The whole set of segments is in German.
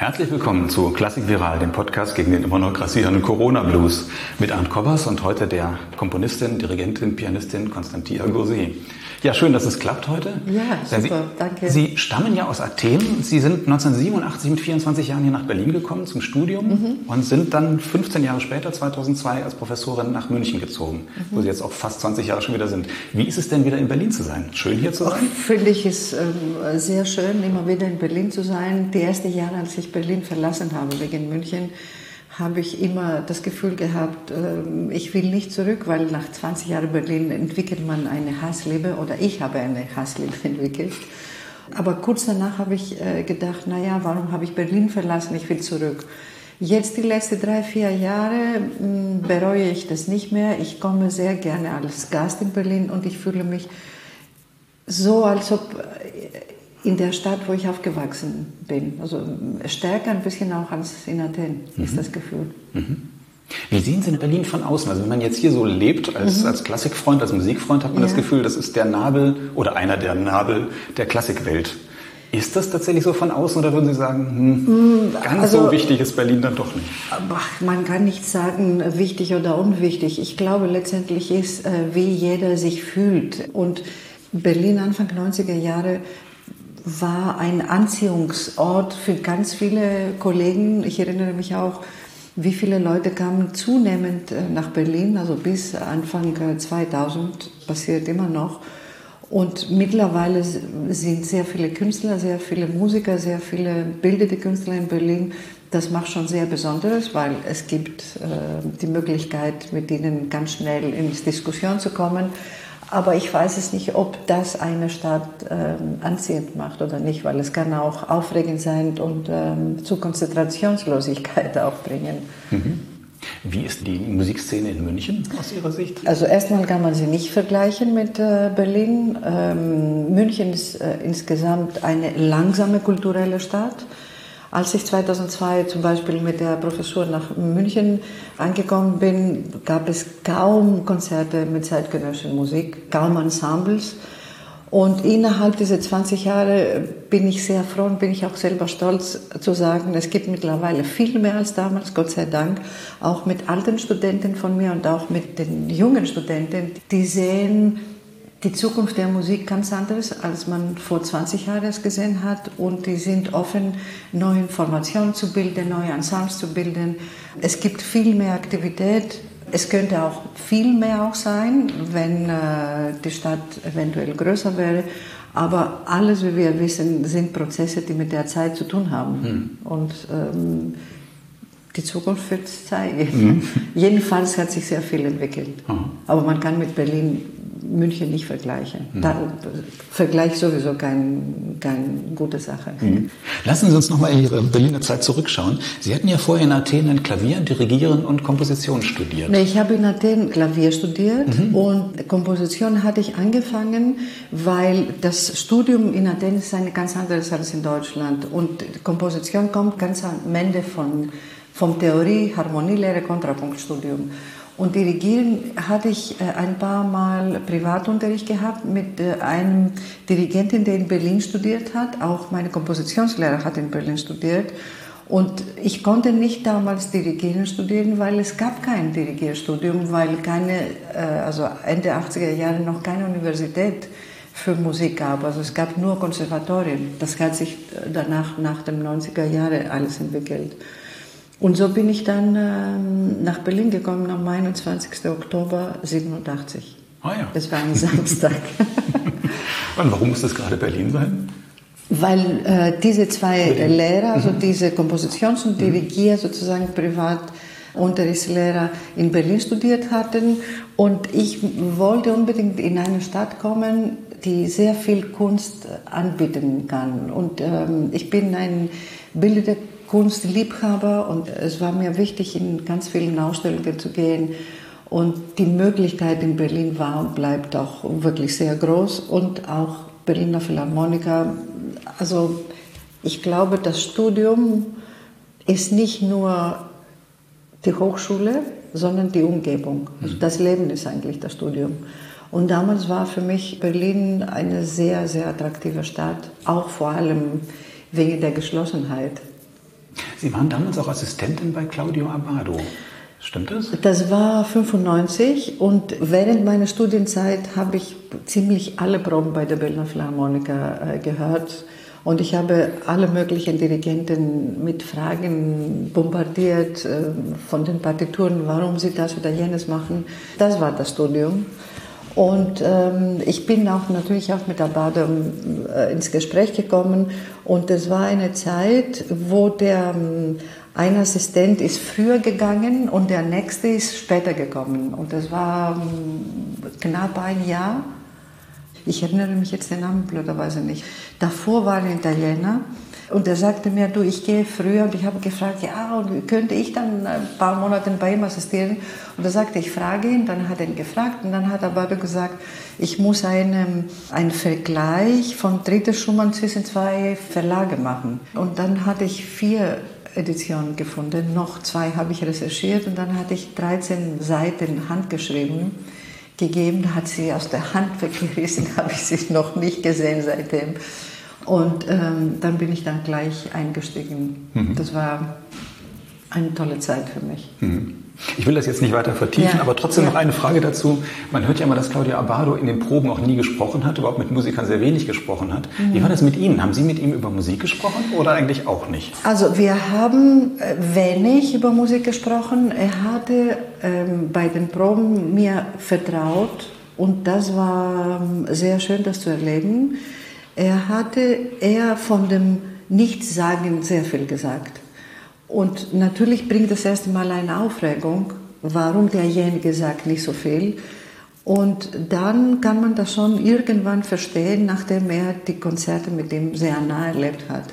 Herzlich willkommen zu Klassik Viral, dem Podcast gegen den immer noch grassierenden Corona-Blues mit Arndt Kobbers und heute der Komponistin, Dirigentin, Pianistin Constantia Gursi. Ja, schön, dass es klappt heute. Ja, super, danke. Sie stammen ja aus Athen. Sie sind 1987 mit 24 Jahren hier nach Berlin gekommen zum Studium und sind dann 15 Jahre später, 2002, als Professorin nach München gezogen, wo Sie jetzt auch fast 20 Jahre schon wieder sind. Wie ist es denn, wieder in Berlin zu sein? Schön hier zu sein? Finde ich es sehr schön, immer wieder in Berlin zu sein. Die ersten Jahre, als ich Berlin verlassen habe wegen München, habe ich immer das Gefühl gehabt, ich will nicht zurück, weil nach 20 Jahren Berlin entwickelt man eine Hassliebe oder ich habe eine Hassliebe entwickelt. Aber kurz danach habe ich gedacht, naja, warum habe ich Berlin verlassen, ich will zurück. Jetzt die letzten 3-4 Jahre bereue ich das nicht mehr. Ich komme sehr gerne als Gast in Berlin und ich fühle mich so, als ob in der Stadt, wo ich aufgewachsen bin. Also stärker ein bisschen auch als in Athen, ist das Gefühl. Wie sehen Sie in Berlin von außen? Also wenn man jetzt hier so lebt, als Klassikfreund, als Musikfreund, hat man das Gefühl, das ist der Nabel oder einer der Nabel der Klassikwelt. Ist das tatsächlich so von außen oder würden Sie sagen, ganz so wichtig ist Berlin dann doch nicht? Man kann nicht sagen, wichtig oder unwichtig. Ich glaube, letztendlich ist, wie jeder sich fühlt. Und Berlin Anfang 90er Jahre war ein Anziehungsort für ganz viele Kollegen. Ich erinnere mich auch, wie viele Leute kamen zunehmend nach Berlin, also bis Anfang 2000, passiert immer noch. Und mittlerweile sind sehr viele Künstler, sehr viele Musiker, sehr viele bildende Künstler in Berlin. Das macht schon sehr Besonderes, weil es gibt die Möglichkeit, mit ihnen ganz schnell in Diskussion zu kommen. Aber ich weiß es nicht, ob das eine Stadt anziehend macht oder nicht, weil es kann auch aufregend sein und zu Konzentrationslosigkeit auch bringen. Wie ist die Musikszene in München aus Ihrer Sicht? Also erstmal kann man sie nicht vergleichen mit Berlin. München ist insgesamt eine langsame kulturelle Stadt. Als ich 2002 zum Beispiel mit der Professur nach München angekommen bin, gab es kaum Konzerte mit zeitgenössischer Musik, kaum Ensembles. Und innerhalb dieser 20 Jahre bin ich sehr froh und bin ich auch selber stolz zu sagen, es gibt mittlerweile viel mehr als damals, Gott sei Dank, auch mit alten Studenten von mir und auch mit den jungen Studenten, die sehen die Zukunft der Musik ganz anders, als man vor 20 Jahren es gesehen hat. Und die sind offen, neue Informationen zu bilden, neue Ensembles zu bilden. Es gibt viel mehr Aktivität. Es könnte auch viel mehr auch sein, wenn die Stadt eventuell größer wäre. Aber alles, wie wir wissen, sind Prozesse, die mit der Zeit zu tun haben. Und die Zukunft wird es zeigen. Jedenfalls hat sich sehr viel entwickelt. Aber man kann mit München nicht vergleichen. Vergleich sowieso keine gute Sache. Lassen Sie uns nochmal in Ihre Berliner Zeit zurückschauen. Sie hatten ja vorher in Athen ein Klavier, Dirigieren und Komposition studiert. Nee, ich habe in Athen Klavier studiert und Komposition hatte ich angefangen, weil das Studium in Athen ist eine ganz anderes als in Deutschland. Und Komposition kommt ganz am Ende vom Theorie, Harmonielehre, Kontrapunktstudium. Und Dirigieren hatte ich ein paar Mal Privatunterricht gehabt mit einem Dirigenten, der in Berlin studiert hat. Auch meine Kompositionslehrer hat in Berlin studiert. Und ich konnte nicht damals Dirigieren studieren, weil es gab kein Dirigierstudium, weil also Ende 80er Jahre noch keine Universität für Musik gab. Also es gab nur Konservatorien. Das hat sich danach, nach den 90er Jahren alles entwickelt. Und so bin ich dann nach Berlin gekommen am 21. Oktober 1987. Ah ja. Das war ein Samstag. Und warum muss das gerade Berlin sein? Weil diese zwei Lehrer, also diese Kompositions- und Dirigier, sozusagen Privatunterrichtslehrer in Berlin studiert hatten. Und ich wollte unbedingt in eine Stadt kommen, die sehr viel Kunst anbieten kann. Und ich bin ein bildender Kunstliebhaber und es war mir wichtig, in ganz vielen Ausstellungen zu gehen. Und die Möglichkeit in Berlin war und bleibt auch wirklich sehr groß und auch Berliner Philharmoniker. Also ich glaube, das Studium ist nicht nur die Hochschule, sondern die Umgebung. Also das Leben ist eigentlich das Studium. Und damals war für mich Berlin eine sehr, sehr attraktive Stadt, auch vor allem wegen der Geschlossenheit. Sie waren damals auch Assistentin bei Claudio Abbado. Stimmt das? Das war 1995 und während meiner Studienzeit habe ich ziemlich alle Proben bei der Berliner Philharmoniker gehört. Und ich habe alle möglichen Dirigenten mit Fragen bombardiert von den Partituren, warum sie das oder jenes machen. Das war das Studium. Und ich bin auch natürlich auch mit Abbado ins Gespräch gekommen. Und es war eine Zeit, wo der ein Assistent ist früher gegangen und der nächste ist später gekommen. Und das war knapp ein Jahr. Ich erinnere mich jetzt den Namen blöderweise nicht. Davor war ein Italiener und der sagte mir, du, ich gehe früher. Und ich habe gefragt, ja, und könnte ich dann ein paar Monate bei ihm assistieren? Und er sagte, ich frage ihn. Dann hat er ihn gefragt und dann hat Abbado gesagt, ich muss einen Vergleich von Dritte Schumann zwischen zwei Verlage machen. Und dann hatte ich 4 Editionen gefunden, noch 2 habe ich recherchiert und dann hatte ich 13 Seiten handgeschrieben gegeben, hat sie aus der Hand weggerissen, habe ich sie noch nicht gesehen seitdem. Und dann bin ich dann gleich eingestiegen. Das war eine tolle Zeit für mich. Ich will das jetzt nicht weiter vertiefen, aber trotzdem noch eine Frage dazu. Man hört ja immer, dass Claudio Abbado in den Proben auch nie gesprochen hat, überhaupt mit Musikern sehr wenig gesprochen hat. Wie war das mit Ihnen? Haben Sie mit ihm über Musik gesprochen oder eigentlich auch nicht? Also wir haben wenig über Musik gesprochen. Er hatte bei den Proben mir vertraut und das war sehr schön, das zu erleben. Er hatte eher von dem Nichtsagen sehr viel gesagt. Und natürlich bringt das erste Mal eine Aufregung, warum derjenige sagt nicht so viel. Und dann kann man das schon irgendwann verstehen, nachdem er die Konzerte mit ihm sehr nah erlebt hat.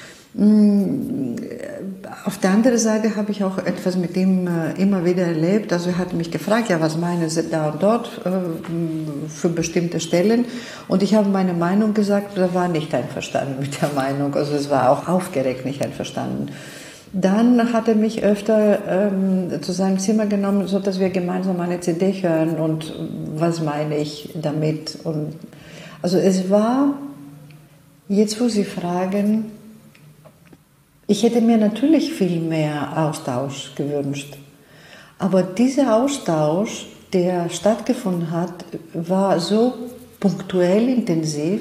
Auf der anderen Seite habe ich auch etwas mit ihm immer wieder erlebt. Also er hat mich gefragt, ja, was meinen Sie da und dort für bestimmte Stellen? Und ich habe meine Meinung gesagt, er war nicht einverstanden mit der Meinung. Also es war auch aufgeregt nicht einverstanden. Dann hat er mich öfter zu seinem Zimmer genommen, sodass wir gemeinsam eine CD hören und was meine ich damit. Und also es war, jetzt wo Sie fragen, ich hätte mir natürlich viel mehr Austausch gewünscht. Aber dieser Austausch, der stattgefunden hat, war so punktuell intensiv,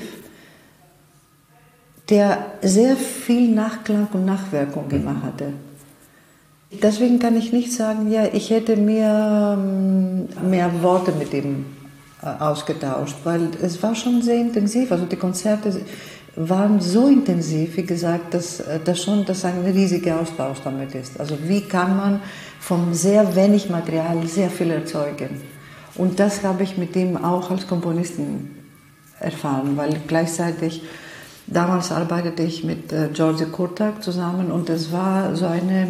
der sehr viel Nachklang und Nachwirkung immer hatte. Deswegen kann ich nicht sagen, ja, ich hätte mir mehr Worte mit ihm ausgetauscht, weil es war schon sehr intensiv. Also die Konzerte waren so intensiv, wie gesagt, dass ein riesiger Austausch damit ist. Also wie kann man von sehr wenig Material sehr viel erzeugen? Und das habe ich mit ihm auch als Komponisten erfahren, weil gleichzeitig damals arbeitete ich mit György Kurtag zusammen und es war so eine,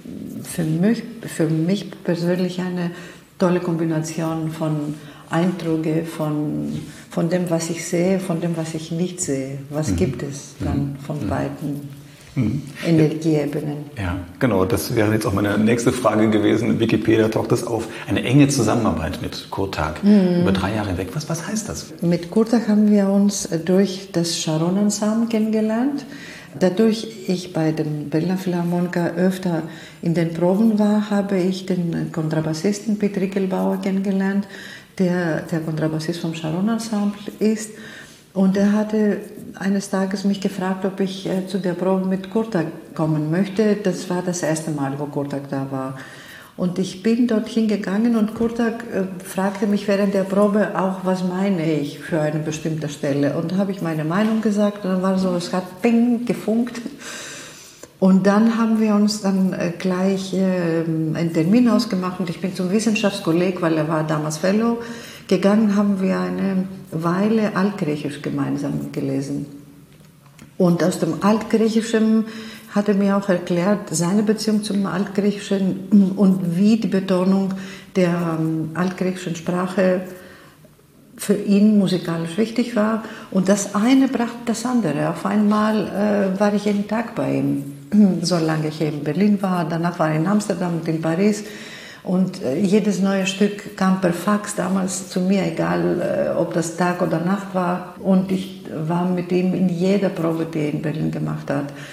für mich persönlich eine tolle Kombination von Eindrücke, von dem, was ich sehe, von dem, was ich nicht sehe. Was gibt es dann von beiden Energieebenen? Ja, genau. Das wäre jetzt auch meine nächste Frage gewesen. In Wikipedia taucht das auf. Eine enge Zusammenarbeit mit Kurtag über 3 Jahre hinweg. Was heißt das? Mit Kurtag haben wir uns durch das Sharon Ensemble kennengelernt. Dadurch ich bei den Berliner Philharmoniker öfter in den Proben war, habe ich den Kontrabassisten Piet Rickelbauer kennengelernt, der Kontrabassist vom Sharon Ensemble ist. Und er hatte eines Tages mich gefragt, ob ich zu der Probe mit Kurtag kommen möchte. Das war das erste Mal, wo Kurtag da war. Und ich bin dorthin gegangen und Kurtag fragte mich während der Probe auch, was meine ich für eine bestimmte Stelle. Und da habe ich meine Meinung gesagt und dann war so, es hat ping gefunkt. Und dann haben wir uns dann gleich einen Termin ausgemacht und ich bin zum Wissenschaftskolleg, weil er war damals Fellow, gegangen, haben wir eine Weile Altgriechisch gemeinsam gelesen. Und aus dem Altgriechischen hat er mir auch erklärt, seine Beziehung zum Altgriechischen und wie die Betonung der altgriechischen Sprache für ihn musikalisch wichtig war. Und das eine brachte das andere. Auf einmal war ich jeden Tag bei ihm, solange ich in Berlin war. Danach war ich in Amsterdam und in Paris. Und jedes neue Stück kam per Fax damals zu mir, egal ob das Tag oder Nacht war. Und ich war mit ihm in jeder Probe, die er in Berlin gemacht hat.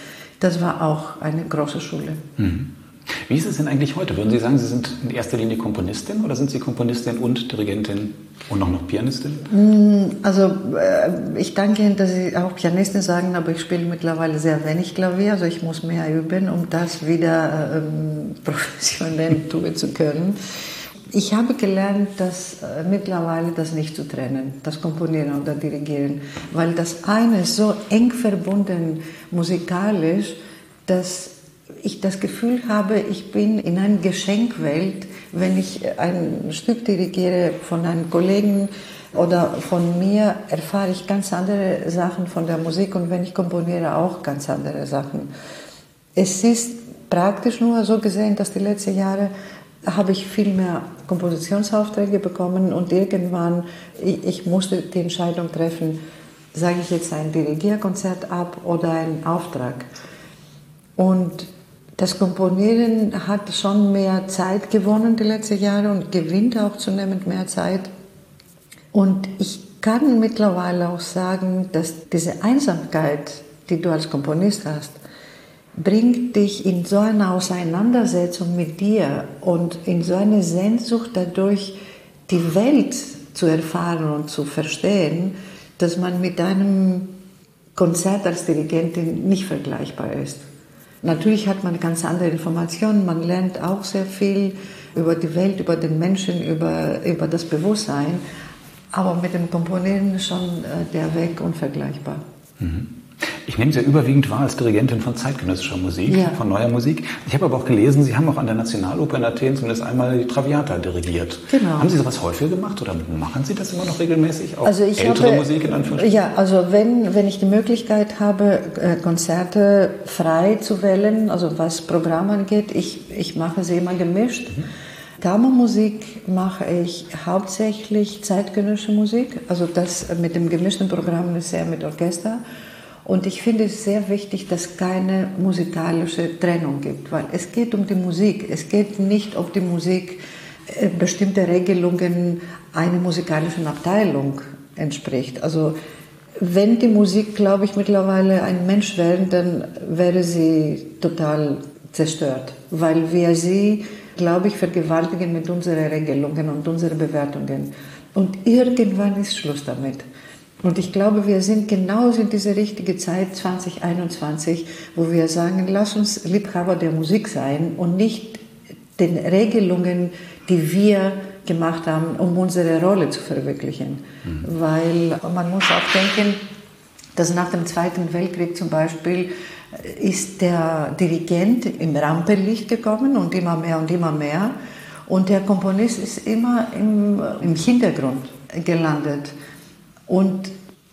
Das war auch eine große Schule. Wie ist es denn eigentlich heute? Würden Sie sagen, Sie sind in erster Linie Komponistin oder sind Sie Komponistin und Dirigentin und noch Pianistin? Also ich danke Ihnen, dass Sie auch Pianistin sagen, aber ich spiele mittlerweile sehr wenig Klavier, also ich muss mehr üben, um das wieder professionell tun zu können. Ich habe gelernt, dass mittlerweile das nicht zu trennen, das Komponieren oder Dirigieren, weil das eine ist so eng verbunden musikalisch, dass ich das Gefühl habe, ich bin in einer Geschenkwelt, wenn ich ein Stück dirigiere von einem Kollegen oder von mir, erfahre ich ganz andere Sachen von der Musik und wenn ich komponiere, auch ganz andere Sachen. Es ist praktisch nur so gesehen, dass die letzten Jahre habe ich viel mehr Kompositionsaufträge bekommen und irgendwann, ich musste die Entscheidung treffen, sage ich jetzt ein Dirigierkonzert ab oder einen Auftrag. Und das Komponieren hat schon mehr Zeit gewonnen die letzten Jahre und gewinnt auch zunehmend mehr Zeit. Und ich kann mittlerweile auch sagen, dass diese Einsamkeit, die du als Komponist hast, bringt dich in so eine Auseinandersetzung mit dir und in so eine Sehnsucht dadurch, die Welt zu erfahren und zu verstehen, dass man mit einem Konzert als Dirigentin nicht vergleichbar ist. Natürlich hat man ganz andere Informationen, man lernt auch sehr viel über die Welt, über den Menschen, über das Bewusstsein, aber mit dem Komponieren ist schon der Weg unvergleichbar. Ich nehme Sie ja überwiegend wahr als Dirigentin von zeitgenössischer Musik, von neuer Musik. Ich habe aber auch gelesen, Sie haben auch an der Nationaloper in Athen zumindest einmal die Traviata dirigiert. Genau. Haben Sie sowas häufiger gemacht oder machen Sie das immer noch regelmäßig? Auch also ich ältere habe, Musik in Anführungsstrichen? Ja, also wenn ich die Möglichkeit habe, Konzerte frei zu wählen, also was Programm angeht, ich mache sie immer gemischt. Kammermusik mache ich hauptsächlich zeitgenössische Musik, also das mit dem gemischten Programm ist sehr mit Orchester. Und ich finde es sehr wichtig, dass es keine musikalische Trennung gibt, weil es geht um die Musik. Es geht nicht, ob die Musik bestimmte Regelungen einer musikalischen Abteilung entspricht. Also wenn die Musik, glaube ich, mittlerweile ein Mensch wäre, dann wäre sie total zerstört, weil wir sie, glaube ich, vergewaltigen mit unseren Regelungen und unseren Bewertungen. Und irgendwann ist Schluss damit. Und ich glaube, wir sind genauso in dieser richtigen Zeit 2021, wo wir sagen, lass uns Liebhaber der Musik sein und nicht den Regelungen, die wir gemacht haben, um unsere Rolle zu verwirklichen. Weil man muss auch denken, dass nach dem Zweiten Weltkrieg zum Beispiel ist der Dirigent im Rampenlicht gekommen und immer mehr und immer mehr. Und der Komponist ist immer im Hintergrund gelandet. Und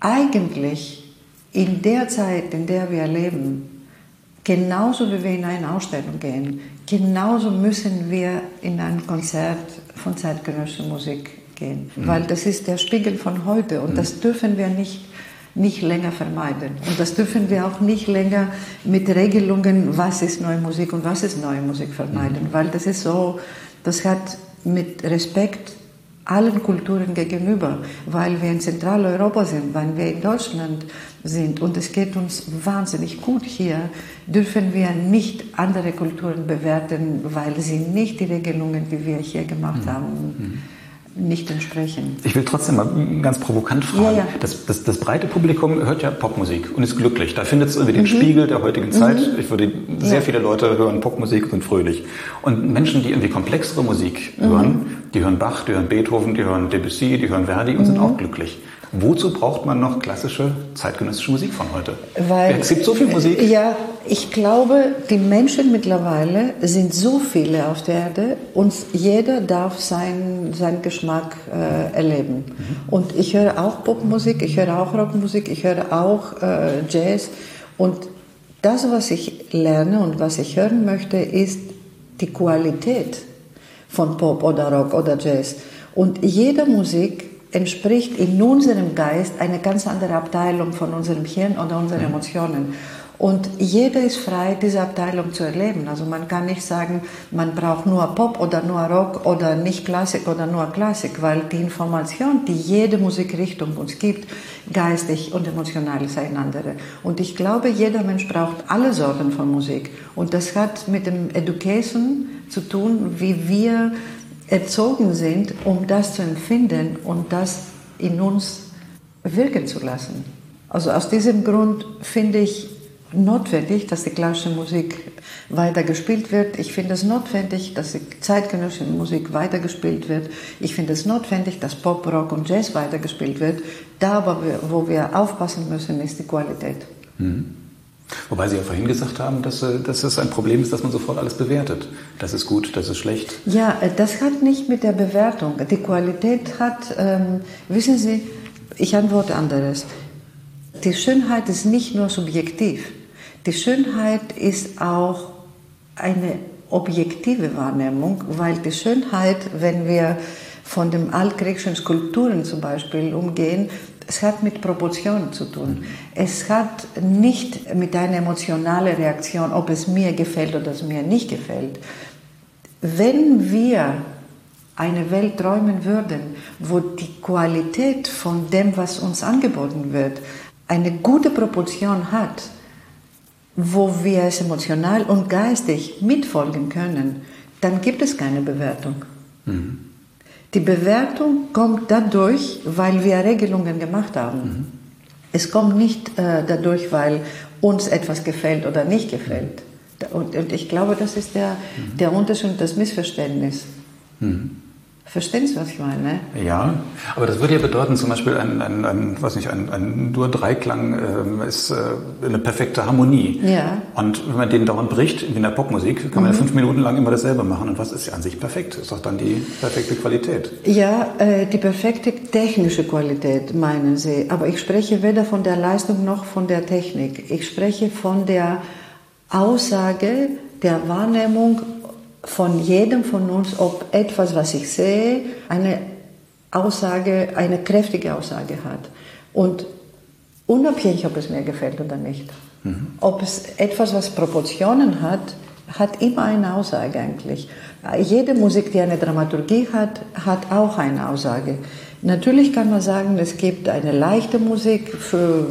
eigentlich in der Zeit, in der wir leben, genauso wie wir in eine Ausstellung gehen, genauso müssen wir in ein Konzert von zeitgenössischer Musik gehen. Weil das ist der Spiegel von heute und das dürfen wir nicht länger vermeiden. Und das dürfen wir auch nicht länger mit Regelungen, was ist neue Musik und was ist neue Musik vermeiden. Weil das ist so, das hat mit Respekt allen Kulturen gegenüber, weil wir in Zentraleuropa sind, weil wir in Deutschland sind und es geht uns wahnsinnig gut hier, dürfen wir nicht andere Kulturen bewerten, weil sie nicht die Regelungen, die wir hier gemacht haben, nicht entsprechen. Ich will trotzdem mal ganz provokant fragen. Ja. Das breite Publikum hört ja Popmusik und ist glücklich. Da findet es irgendwie den Spiegel der heutigen Zeit. Ich würde sehr viele Leute hören Popmusik und sind fröhlich. Und Menschen, die irgendwie komplexere Musik hören, die hören Bach, die hören Beethoven, die hören Debussy, die hören Verdi und sind auch glücklich. Wozu braucht man noch klassische zeitgenössische Musik von heute? Weil, es gibt so viel Musik. Ja, ich glaube, die Menschen mittlerweile sind so viele auf der Erde und jeder darf seinen Geschmack erleben. Und ich höre auch Popmusik, ich höre auch Rockmusik, ich höre auch Jazz. Und das, was ich lerne und was ich hören möchte, ist die Qualität von Pop oder Rock oder Jazz. Und jede Musik entspricht in unserem Geist eine ganz andere Abteilung von unserem Hirn oder unseren Emotionen. Und jeder ist frei, diese Abteilung zu erleben. Also man kann nicht sagen, man braucht nur Pop oder nur Rock oder nicht Klassik oder nur Klassik, weil die Information, die jede Musikrichtung uns gibt, geistig und emotional ist eine andere. Und ich glaube, jeder Mensch braucht alle Sorten von Musik. Und das hat mit dem Education zu tun, wie wir erzogen sind, um das zu empfinden und das in uns wirken zu lassen. Also aus diesem Grund finde ich notwendig, dass die klassische Musik weiter gespielt wird. Ich finde es notwendig, dass die zeitgenössische Musik weiter gespielt wird. Ich finde es notwendig, dass Pop, Rock und Jazz weiter gespielt wird. Da aber, wo wir aufpassen müssen, ist die Qualität. Mhm. Wobei Sie ja vorhin gesagt haben, dass es ein Problem ist, dass man sofort alles bewertet. Das ist gut, das ist schlecht. Ja, das hat nicht mit der Bewertung. Die Qualität hat, wissen Sie, ich antworte anderes. Die Schönheit ist nicht nur subjektiv. Die Schönheit ist auch eine objektive Wahrnehmung, weil die Schönheit, wenn wir von den altgriechischen Skulpturen zum Beispiel umgehen, es hat mit Proportionen zu tun. Es hat nicht mit einer emotionalen Reaktion, ob es mir gefällt oder es mir nicht gefällt. Wenn wir eine Welt träumen würden, wo die Qualität von dem, was uns angeboten wird, eine gute Proportion hat, wo wir es emotional und geistig mitfolgen können, dann gibt es keine Bewertung. Mhm. Die Bewertung kommt dadurch, weil wir Regelungen gemacht haben. Mhm. Es kommt nicht dadurch, weil uns etwas gefällt oder nicht gefällt. Und ich glaube, das ist der Unterschied und das Missverständnis. Mhm. Verstehen Sie, was ich meine? Ja, aber das würde ja bedeuten, zum Beispiel ein Dur-Dreiklang ist eine perfekte Harmonie. Ja. Und wenn man den dauernd bricht, wie in der Popmusik, kann man ja 5 Minuten lang immer dasselbe machen. Und was ist ja an sich perfekt? Ist doch dann die perfekte Qualität. Ja, die perfekte technische Qualität, meinen Sie. Aber ich spreche weder von der Leistung noch von der Technik. Ich spreche von der Aussage, der Wahrnehmung von jedem von uns, ob etwas, was ich sehe, eine kräftige Aussage hat. Und unabhängig, ob es mir gefällt oder nicht. Mhm. Ob es etwas, was Proportionen hat, hat immer eine Aussage eigentlich. Jede Musik, die eine Dramaturgie hat, hat auch eine Aussage. Natürlich kann man sagen, es gibt eine leichte Musik für,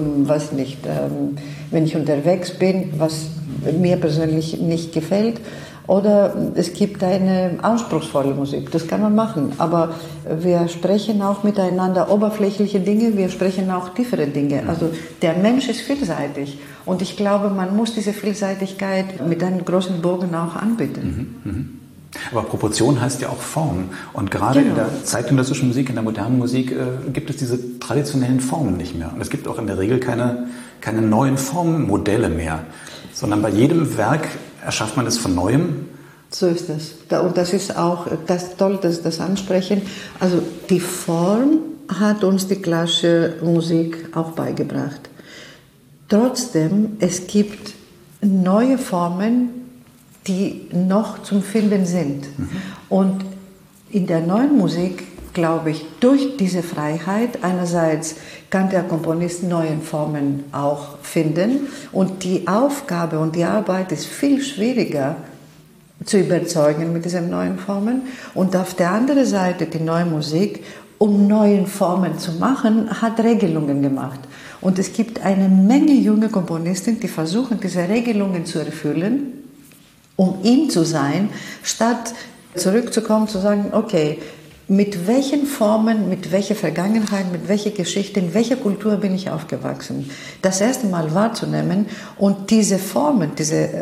wenn ich unterwegs bin, was mir persönlich nicht gefällt. Oder es gibt eine anspruchsvolle Musik, das kann man machen. Aber wir sprechen auch miteinander oberflächliche Dinge, wir sprechen auch tiefere Dinge. Also der Mensch ist vielseitig. Und ich glaube, man muss diese Vielseitigkeit mit einem großen Bogen auch anbieten. Mhm, mh. Aber Proportion heißt ja auch Form. Und gerade in der zeitgenössischen Musik, in der modernen Musik, gibt es diese traditionellen Formen nicht mehr. Und es gibt auch in der Regel keine neuen Formmodelle mehr. Sondern bei jedem Werk erschafft man es von Neuem. So ist es. Und das ist auch toll, dass Sie das ansprechen. Also die Form hat uns die klassische Musik auch beigebracht. Trotzdem, es gibt neue Formen, die noch zum Finden sind. Mhm. Und in der neuen Musik, glaube ich, durch diese Freiheit, einerseits kann der Komponist neue Formen auch finden und die Aufgabe und die Arbeit ist viel schwieriger zu überzeugen mit diesen neuen Formen. Und auf der anderen Seite die neue Musik, um neue Formen zu machen, hat Regelungen gemacht. Und es gibt eine Menge junge Komponisten, die versuchen, diese Regelungen zu erfüllen, um ihm zu sein, statt zurückzukommen, zu sagen, okay, mit welchen Formen, mit welcher Vergangenheit, mit welcher Geschichte, in welcher Kultur bin ich aufgewachsen? Das erste Mal wahrzunehmen und diese Formen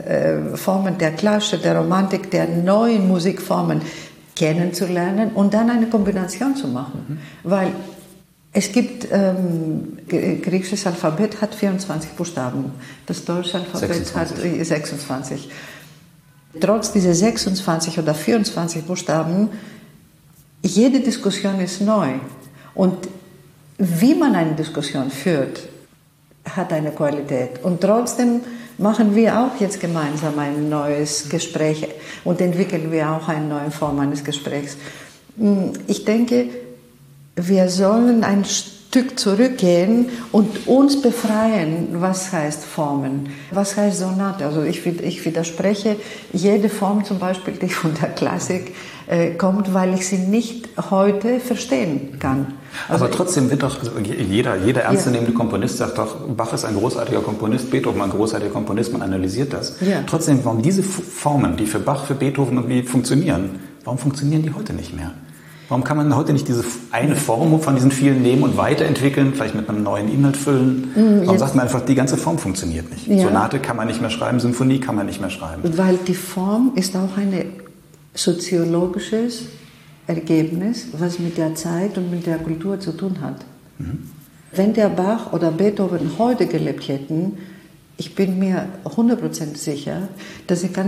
der Klassik, der Romantik, der neuen Musikformen kennenzulernen und dann eine Kombination zu machen. Mhm. Weil es gibt, griechisches Alphabet hat 24 Buchstaben, das deutsche Alphabet 26. Hat 26. Trotz dieser 26 oder 24 Buchstaben, jede Diskussion ist neu. Und wie man eine Diskussion führt, hat eine Qualität. Und trotzdem machen wir auch jetzt gemeinsam ein neues Gespräch und entwickeln wir auch eine neue Form eines Gesprächs. Ich denke, wir sollen ein Stück Stück zurückgehen und uns befreien, was heißt Formen, was heißt Sonate. Also ich widerspreche jede Form zum Beispiel, die von der Klassik kommt, weil ich sie nicht heute verstehen kann. Also aber trotzdem wird doch jeder ernstzunehmende Komponist sagt doch, Bach ist ein großartiger Komponist, Beethoven ein großartiger Komponist, man analysiert das. Ja. Trotzdem, warum diese Formen, die für Bach, für Beethoven irgendwie funktionieren, warum funktionieren die heute nicht mehr? Warum kann man heute nicht diese eine Form von diesen vielen nehmen und weiterentwickeln, vielleicht mit einem neuen Inhalt füllen? Warum sagt man einfach, die ganze Form funktioniert nicht? Ja. Sonate kann man nicht mehr schreiben, Symphonie kann man nicht mehr schreiben. Weil die Form ist auch ein soziologisches Ergebnis, was mit der Zeit und mit der Kultur zu tun hat. Wenn der Bach oder Beethoven heute gelebt hätten, ich bin mir 100% sicher, dass sie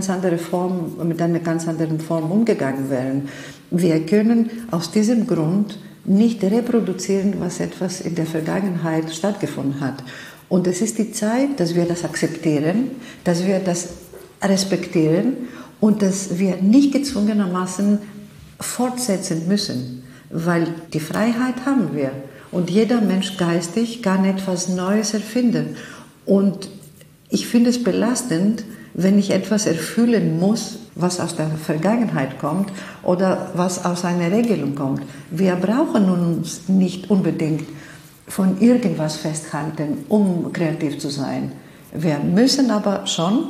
mit einer ganz anderen Form umgegangen wären. Wir können aus diesem Grund nicht reproduzieren, was etwas in der Vergangenheit stattgefunden hat. Und es ist die Zeit, dass wir das akzeptieren, dass wir das respektieren und dass wir nicht gezwungenermaßen fortsetzen müssen, weil die Freiheit haben wir. Und jeder Mensch geistig kann etwas Neues erfinden. Und ich finde es belastend, wenn ich etwas erfüllen muss, was aus der Vergangenheit kommt oder was aus einer Regelung kommt. Wir brauchen uns nicht unbedingt von irgendwas festhalten, um kreativ zu sein. Wir müssen aber schon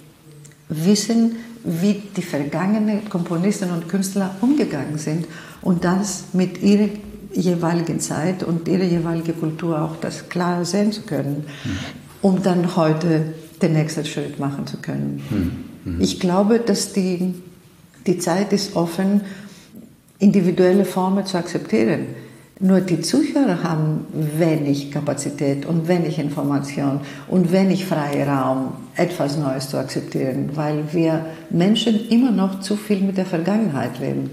wissen, wie die vergangenen Komponisten und Künstler umgegangen sind und das mit ihrer jeweiligen Zeit und ihrer jeweiligen Kultur auch das klar sehen zu können, um dann heute den nächsten Schritt machen zu können. Ich glaube, dass die Zeit ist offen, individuelle Formen zu akzeptieren. Nur die Zuhörer haben wenig Kapazität und wenig Information und wenig freien Raum, etwas Neues zu akzeptieren, weil wir Menschen immer noch zu viel mit der Vergangenheit leben.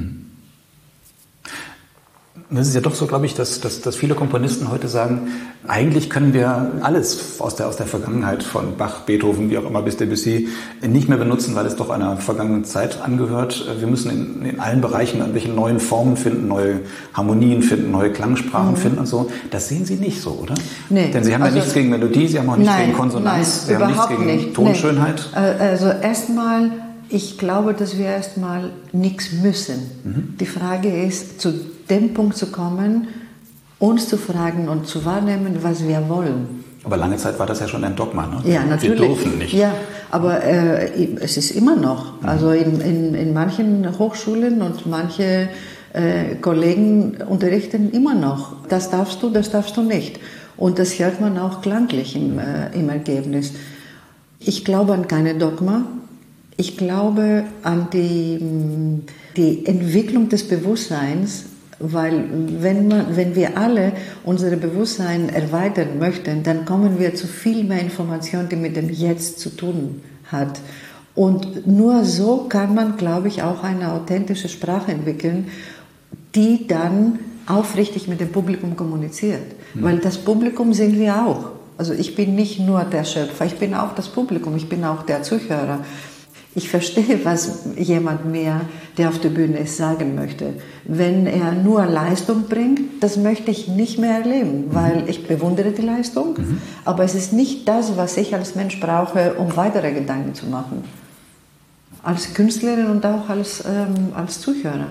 Das ist ja doch so, glaube ich, dass viele Komponisten heute sagen, eigentlich können wir alles aus der Vergangenheit von Bach, Beethoven, wie auch immer bis Debussy nicht mehr benutzen, weil es doch einer vergangenen Zeit angehört. Wir müssen in allen Bereichen irgendwelche neuen Formen finden, neue Harmonien finden, neue Klangsprachen finden und so. Das sehen Sie nicht so, oder? Nee. Denn Sie haben ja nichts gegen Melodie, Sie haben auch nichts gegen Konsonanz, Sie haben nichts gegen Tonschönheit. Also erstmal, ich glaube, dass wir erstmal nichts müssen. Die Frage ist, zu dem Punkt zu kommen, uns zu fragen und zu wahrnehmen, was wir wollen. Aber lange Zeit war das ja schon ein Dogma, ne? Ja, natürlich. Wir dürfen nicht. Ja, aber es ist immer noch. Also in manchen Hochschulen und manche Kollegen unterrichten immer noch. Das darfst du nicht. Und das hört man auch klanglich im Ergebnis. Ich glaube an keine Dogma. Ich glaube an die Entwicklung des Bewusstseins, weil wenn wir alle unser Bewusstsein erweitern möchten, dann kommen wir zu viel mehr Informationen, die mit dem Jetzt zu tun hat. Und nur so kann man, glaube ich, auch eine authentische Sprache entwickeln, die dann aufrichtig mit dem Publikum kommuniziert. Weil das Publikum sind wir auch. Also ich bin nicht nur der Schöpfer, ich bin auch das Publikum, ich bin auch der Zuhörer. Ich verstehe, was jemand mehr, der auf der Bühne ist, sagen möchte. Wenn er nur Leistung bringt, das möchte ich nicht mehr erleben, weil ich bewundere die Leistung, aber es ist nicht das, was ich als Mensch brauche, um weitere Gedanken zu machen. Als Künstlerin und auch als Zuhörer.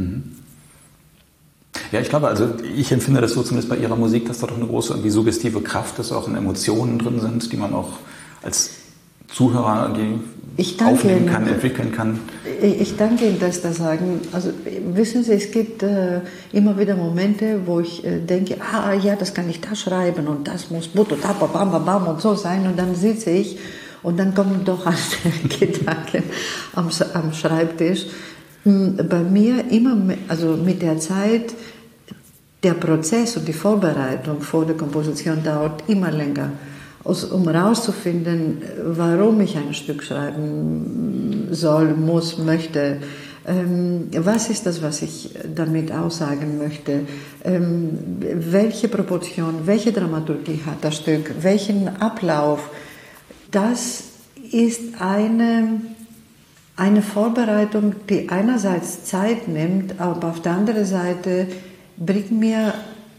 Ja, ich glaube, also ich empfinde das so zumindest bei Ihrer Musik, dass da doch eine große irgendwie suggestive Kraft ist, auch in Emotionen drin sind, die man auch als Zuhörer aufnehmen kann, entwickeln kann. Ich danke Ihnen, dass Sie das sagen. Also wissen Sie, es gibt immer wieder Momente, wo ich denke, ja, das kann ich da schreiben und das muss bam und so sein. Und dann sitze ich und dann kommen doch andere Gedanken am Schreibtisch. Bei mir immer, also mit der Zeit, der Prozess und die Vorbereitung vor der Komposition dauert immer länger. Um herauszufinden, warum ich ein Stück schreiben soll, muss, möchte. Was ist das, was ich damit aussagen möchte? Welche Proportion, welche Dramaturgie hat das Stück? Welchen Ablauf? Das ist eine Vorbereitung, die einerseits Zeit nimmt, aber auf der anderen Seite bringt mir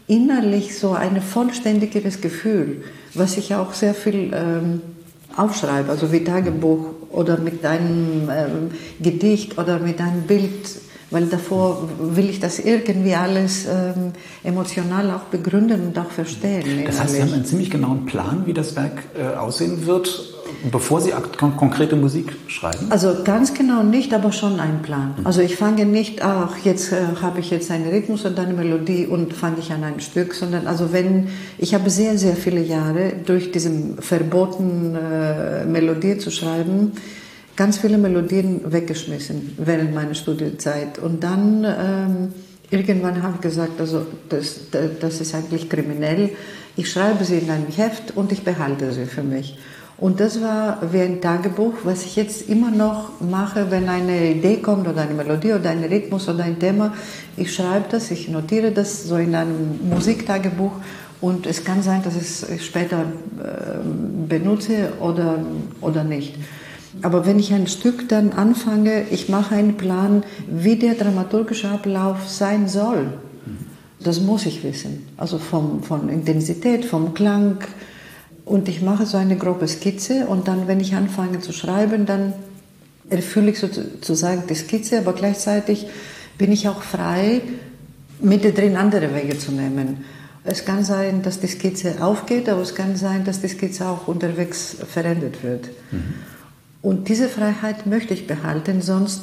innerlich so ein vollständigeres Gefühl, was ich auch sehr viel aufschreibe, also wie Tagebuch oder mit einem Gedicht oder mit einem Bild, weil davor will ich das irgendwie alles emotional auch begründen und auch verstehen. Das heißt, Sie haben einen ziemlich genauen Plan, wie das Werk aussehen wird, bevor Sie konkrete Musik schreiben? Also ganz genau nicht, aber schon einen Plan. Also ich fange nicht, jetzt habe ich jetzt einen Rhythmus und eine Melodie und fange ich an ein Stück, sondern ich habe sehr, sehr viele Jahre durch diesen Verboten, Melodie zu schreiben, ganz viele Melodien weggeschmissen während meiner Studienzeit. Und dann irgendwann habe ich gesagt, also das ist eigentlich kriminell. Ich schreibe sie in ein Heft und ich behalte sie für mich. Und das war wie ein Tagebuch, was ich jetzt immer noch mache, wenn eine Idee kommt oder eine Melodie oder ein Rhythmus oder ein Thema. Ich schreibe das, ich notiere das so in einem Musiktagebuch und es kann sein, dass ich es später benutze oder nicht. Aber wenn ich ein Stück dann anfange, ich mache einen Plan, wie der dramaturgische Ablauf sein soll. Das muss ich wissen. Also von Intensität, vom Klang. Und ich mache so eine grobe Skizze und dann, wenn ich anfange zu schreiben, dann erfülle ich sozusagen die Skizze, aber gleichzeitig bin ich auch frei, mittendrin andere Wege zu nehmen. Es kann sein, dass die Skizze aufgeht, aber es kann sein, dass die Skizze auch unterwegs verändert wird. Mhm. Und diese Freiheit möchte ich behalten, sonst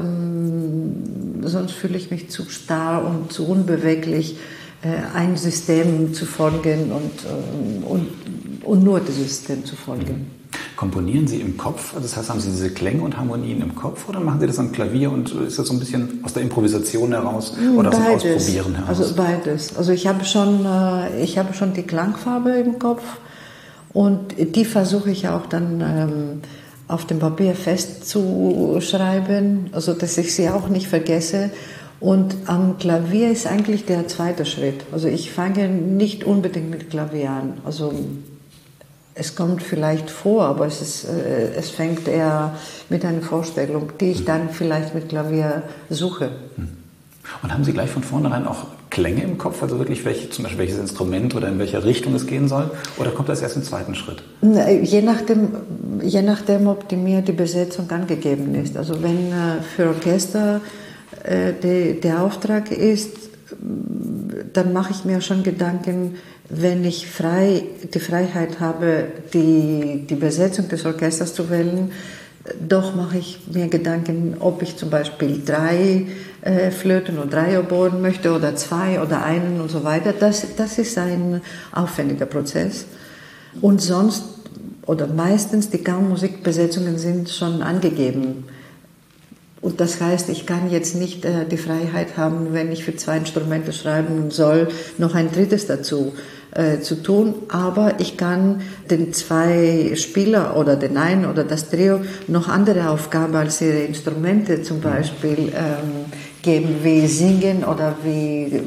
fühle ich mich zu starr und zu unbeweglich, ein System zu folgen und nur dem System zu folgen. Komponieren Sie im Kopf? Also das heißt, haben Sie diese Klänge und Harmonien im Kopf oder machen Sie das am Klavier und ist das so ein bisschen aus der Improvisation heraus oder aus dem Ausprobieren heraus? Also beides. Also ich habe schon die Klangfarbe im Kopf und die versuche ich auch dann auf dem Papier festzuschreiben, also dass ich sie auch nicht vergesse. Und am Klavier ist eigentlich der zweite Schritt. Also ich fange nicht unbedingt mit Klavier an. Also es kommt vielleicht vor, aber es fängt eher mit einer Vorstellung, die ich dann vielleicht mit Klavier suche. Und haben Sie gleich von vornherein auch Klänge im Kopf, also wirklich zum Beispiel welches Instrument oder in welche Richtung es gehen soll? Oder kommt das erst im zweiten Schritt? Je nachdem, ob mir die Besetzung angegeben ist. Also wenn für Orchester der Auftrag ist, dann mache ich mir schon Gedanken, wenn ich die Freiheit habe, die Besetzung des Orchesters zu wählen, doch mache ich mir Gedanken, ob ich zum Beispiel 3 Flöten oder 3 Oboen möchte oder 2 oder einen und so weiter. Das ist ein aufwendiger Prozess. Und sonst oder meistens die Kammermusikbesetzungen sind schon angegeben. Und das heißt, ich kann jetzt nicht die Freiheit haben, wenn ich für 2 Instrumente schreiben soll, noch ein drittes dazu zu tun. Aber ich kann den 2 Spieler oder den einen oder das Trio noch andere Aufgaben als ihre Instrumente zum Beispiel geben, wie Singen oder wie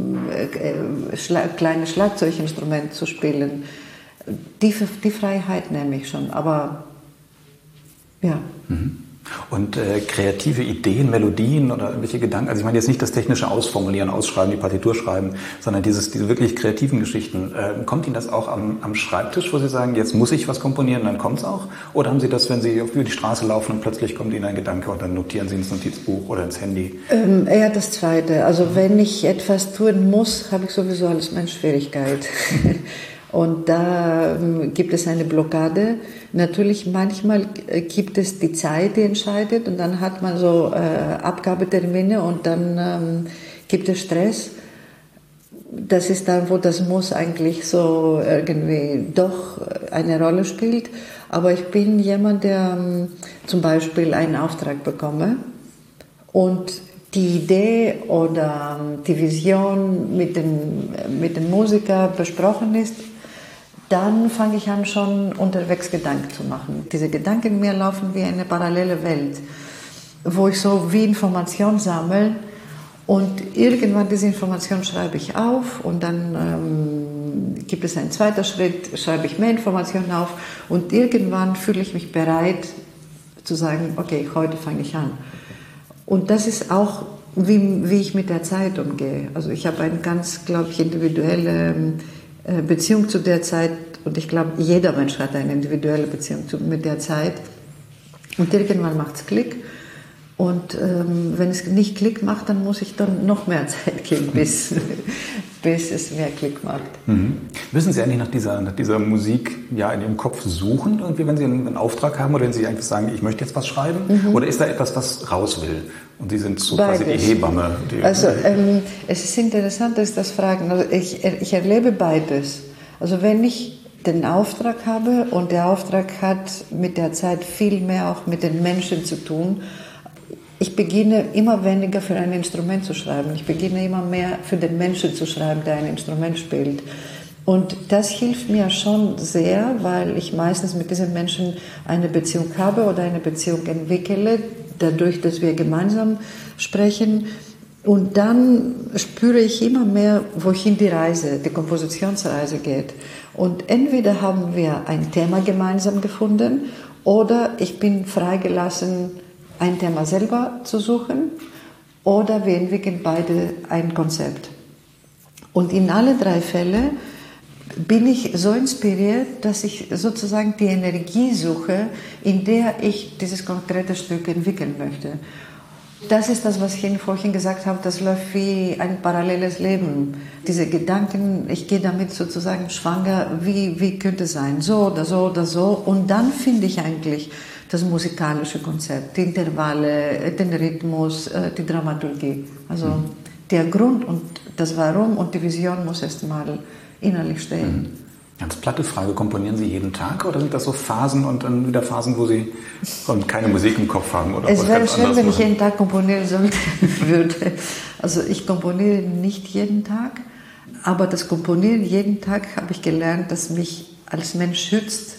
kleine Schlagzeuginstrumente zu spielen. Die Freiheit nehme ich schon, aber ja. Mhm. Und kreative Ideen, Melodien oder irgendwelche Gedanken, also ich meine jetzt nicht das technische Ausformulieren, Ausschreiben, die Partitur schreiben, sondern diese wirklich kreativen Geschichten. Kommt Ihnen das auch am Schreibtisch, wo Sie sagen, jetzt muss ich was komponieren, dann kommt es auch? Oder haben Sie das, wenn Sie über die Straße laufen und plötzlich kommt Ihnen ein Gedanke und dann notieren Sie ins Notizbuch oder ins Handy? Eher das Zweite. Also wenn ich etwas tun muss, habe ich sowieso als Mensch Schwierigkeit. Und da gibt es eine Blockade. Natürlich, manchmal gibt es die Zeit, die entscheidet und dann hat man so Abgabetermine und dann gibt es Stress. Das ist dann, wo das Muss eigentlich so irgendwie doch eine Rolle spielt. Aber ich bin jemand, der zum Beispiel einen Auftrag bekomme und die Idee oder die Vision mit dem Musiker besprochen ist, dann fange ich an, schon unterwegs Gedanken zu machen. Diese Gedanken in mir laufen wie eine parallele Welt, wo ich so wie Information sammle und irgendwann diese Information schreibe ich auf und dann gibt es einen zweiten Schritt, schreibe ich mehr Informationen auf und irgendwann fühle ich mich bereit zu sagen, okay, heute fange ich an. Und das ist auch wie ich mit der Zeit umgehe. Also ich habe eine ganz, glaube ich, individuelle Beziehung zu der Zeit und ich glaube, jeder Mensch hat eine individuelle Beziehung mit der Zeit und irgendwann macht es Klick und wenn es nicht Klick macht, dann muss ich dann noch mehr Zeit geben, bis es mehr Klick macht. Müssen Sie eigentlich nach dieser Musik ja in Ihrem Kopf suchen, irgendwie, wenn Sie einen Auftrag haben oder wenn Sie einfach sagen, ich möchte jetzt was schreiben? Oder ist da etwas, was raus will? Und Sie sind so quasi die Hebamme. Also es ist interessant, dass Sie das fragen. Also ich erlebe beides. Also wenn ich den Auftrag habe und der Auftrag hat mit der Zeit viel mehr auch mit den Menschen zu tun. Ich beginne immer weniger für ein Instrument zu schreiben. Ich beginne immer mehr für den Menschen zu schreiben, der ein Instrument spielt. Und das hilft mir schon sehr, weil ich meistens mit diesen Menschen eine Beziehung habe oder eine Beziehung entwickle, dadurch, dass wir gemeinsam sprechen. Und dann spüre ich immer mehr, wohin die Kompositionsreise geht. Und entweder haben wir ein Thema gemeinsam gefunden oder ich bin freigelassen, ein Thema selber zu suchen oder wir entwickeln beide ein Konzept. Und in alle 3 Fälle bin ich so inspiriert, dass ich sozusagen die Energie suche, in der ich dieses konkrete Stück entwickeln möchte. Das ist das, was ich Ihnen vorhin gesagt habe, das läuft wie ein paralleles Leben. Diese Gedanken, ich gehe damit sozusagen schwanger, wie könnte es sein, so oder so oder so. Und dann finde ich eigentlich das musikalische Konzept, die Intervalle, den Rhythmus, die Dramaturgie. Also der Grund und das Warum und die Vision muss erst mal innerlich stehen. Ganz platte Frage, komponieren Sie jeden Tag oder sind das so Phasen und dann wieder Phasen, wo Sie keine Musik im Kopf haben? Oder es wäre schön, wenn ich jeden Tag komponieren würde. Also ich komponiere nicht jeden Tag, aber das Komponieren jeden Tag habe ich gelernt, dass mich als Mensch schützt,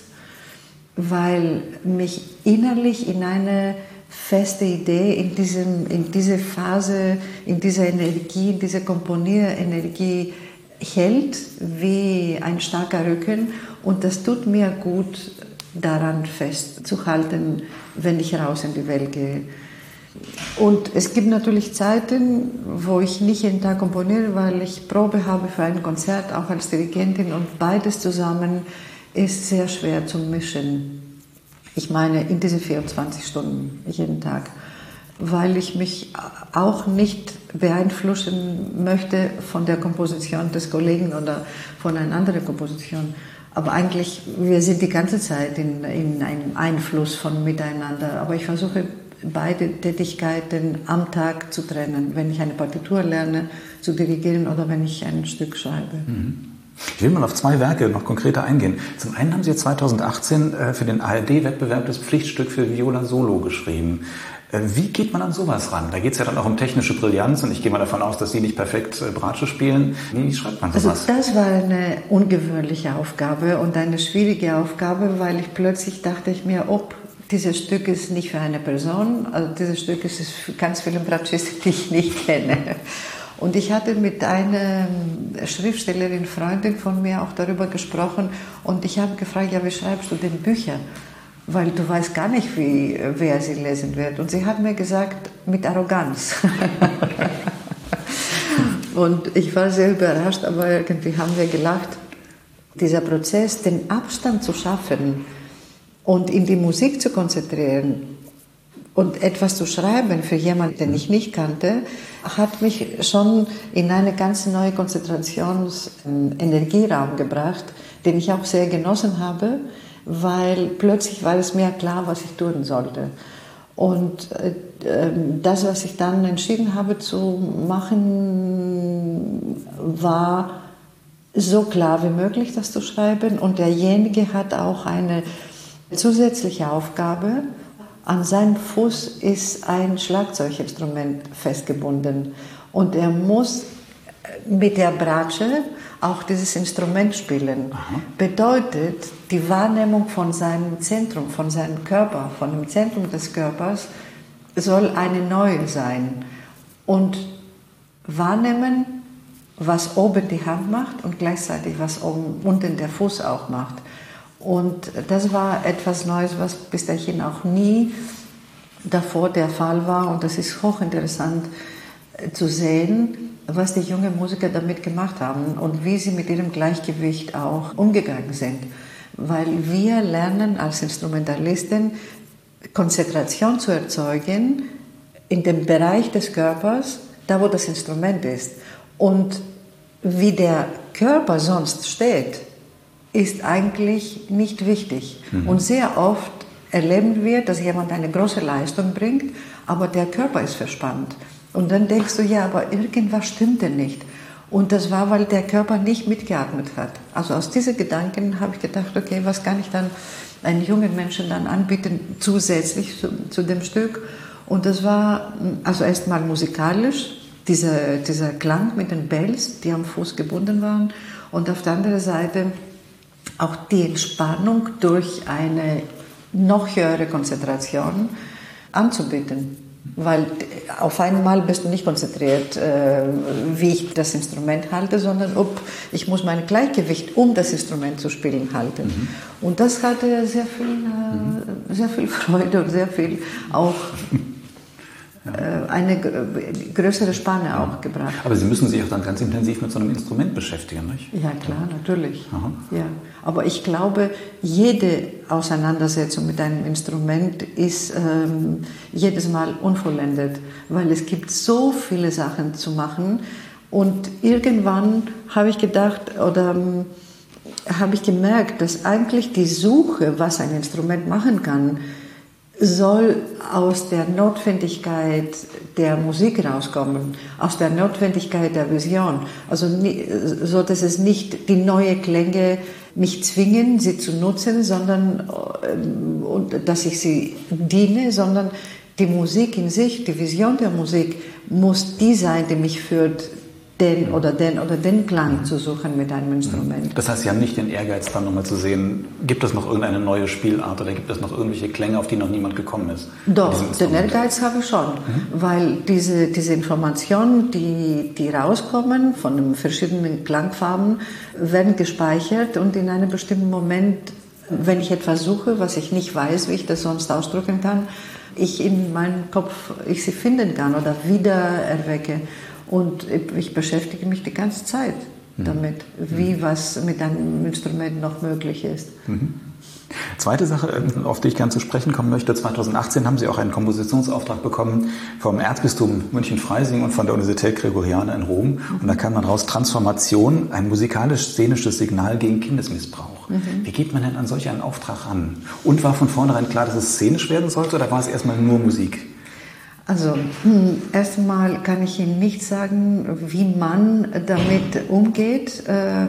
weil mich innerlich in eine feste Idee, in diese Phase, in dieser Energie, in diese Komponierenergie hält wie ein starker Rücken und das tut mir gut, daran festzuhalten, wenn ich raus in die Welt gehe. Und es gibt natürlich Zeiten, wo ich nicht jeden Tag komponiere, weil ich Probe habe für ein Konzert, auch als Dirigentin und beides zusammen ist sehr schwer zu mischen. Ich meine, in diese 24 Stunden jeden Tag. Weil ich mich auch nicht beeinflussen möchte von der Komposition des Kollegen oder von einer anderen Komposition. Aber eigentlich, wir sind die ganze Zeit in einem Einfluss von miteinander. Aber ich versuche, beide Tätigkeiten am Tag zu trennen. Wenn ich eine Partitur lerne, zu dirigieren oder wenn ich ein Stück schreibe. Ich will mal auf 2 Werke noch konkreter eingehen. Zum einen haben Sie 2018 für den ARD-Wettbewerb das Pflichtstück für Viola Solo geschrieben. Wie geht man an sowas ran? Da geht es ja dann auch um technische Brillanz und ich gehe mal davon aus, dass Sie nicht perfekt Bratsche spielen. Wie schreibt man sowas? Also das war eine ungewöhnliche Aufgabe und eine schwierige Aufgabe, weil ich plötzlich dachte dieses Stück ist nicht für eine Person, also dieses Stück ist für ganz viele Bratschisten, die ich nicht kenne. Und ich hatte mit einer Schriftstellerin, Freundin von mir auch darüber gesprochen und ich habe gefragt, ja, wie schreibst du denn Bücher? Weil du weißt gar nicht, wer sie lesen wird. Und sie hat mir gesagt, mit Arroganz. Und ich war sehr überrascht, aber irgendwie haben wir gelacht. Dieser Prozess, den Abstand zu schaffen und in die Musik zu konzentrieren und etwas zu schreiben für jemanden, den ich nicht kannte, hat mich schon in einen ganz neuen Konzentrations-Energieraum gebracht, den ich auch sehr genossen habe, weil plötzlich war es mir klar, was ich tun sollte. Und das, was ich dann entschieden habe zu machen, war so klar wie möglich, das zu schreiben. Und derjenige hat auch eine zusätzliche Aufgabe. An seinem Fuß ist ein Schlagzeuginstrument festgebunden. Und er muss mit der Bratsche auch dieses Instrument spielen. Aha. Bedeutet, die Wahrnehmung von seinem Zentrum, von seinem Körper, von dem Zentrum des Körpers, soll eine neue sein. Und wahrnehmen, was oben die Hand macht und gleichzeitig was unten der Fuß auch macht. Und das war etwas Neues, was bis dahin auch nie davor der Fall war. Und das ist hochinteressant, zu sehen, was die jungen Musiker damit gemacht haben und wie sie mit ihrem Gleichgewicht auch umgegangen sind. Weil wir lernen als Instrumentalisten, Konzentration zu erzeugen in dem Bereich des Körpers, da wo das Instrument ist. Und wie der Körper sonst steht, ist eigentlich nicht wichtig. Und sehr oft erleben wir, dass jemand eine große Leistung bringt, aber der Körper ist verspannt. Und dann denkst du, ja, aber irgendwas stimmte nicht. Und das war, weil der Körper nicht mitgeatmet hat. Also aus diesen Gedanken habe ich gedacht, okay, was kann ich dann einen jungen Menschen dann anbieten, zusätzlich zu dem Stück? Und das war also erstmal musikalisch, dieser Klang mit den Bells, die am Fuß gebunden waren. Und auf der anderen Seite auch die Entspannung durch eine noch höhere Konzentration anzubieten. Weil auf einmal bist du nicht konzentriert, wie ich das Instrument halte, sondern ob ich muss mein Gleichgewicht, um das Instrument zu spielen, halten. Und das hatte sehr viel Freude und sehr viel auch eine größere Spanne auch gebracht. Aber Sie müssen sich auch dann ganz intensiv mit so einem Instrument beschäftigen, nicht? Ja, klar, natürlich. Aha. Ja. Aber ich glaube, jede Auseinandersetzung mit einem Instrument ist jedes Mal unvollendet, weil es gibt so viele Sachen zu machen. Und irgendwann habe ich gedacht oder habe ich gemerkt, dass eigentlich die Suche, was ein Instrument machen kann, soll aus der Notwendigkeit der Musik rauskommen, aus der Notwendigkeit der Vision. Also so, dass es nicht die neuen Klänge mich zwingen, sie zu nutzen, sondern und dass ich sie diene, sondern die Musik in sich, die Vision der Musik muss die sein, die mich führt, den oder den Klang zu suchen mit einem Instrument. Das heißt, Sie haben nicht den Ehrgeiz, dann nochmal zu sehen, gibt es noch irgendeine neue Spielart oder gibt es noch irgendwelche Klänge, auf die noch niemand gekommen ist? Doch, den Ehrgeiz habe ich schon, weil diese Informationen, die rauskommen von den verschiedenen Klangfarben, werden gespeichert und in einem bestimmten Moment, wenn ich etwas suche, was ich nicht weiß, wie ich das sonst ausdrücken kann, ich in meinem Kopf sie finden kann oder wieder erwecke. Und ich beschäftige mich die ganze Zeit damit, wie was mit einem Instrument noch möglich ist. Zweite Sache, auf die ich gerne zu sprechen kommen möchte. 2018 haben Sie auch einen Kompositionsauftrag bekommen vom Erzbistum München-Freising und von der Universität Gregoriana in Rom. Und da kam dann raus, Transformation, ein musikalisch-szenisches Signal gegen Kindesmissbrauch. Wie geht man denn an solch einen Auftrag ran? Und war von vornherein klar, dass es szenisch werden sollte oder war es erstmal nur Musik? Also, erstmal kann ich Ihnen nicht sagen, wie man damit umgeht.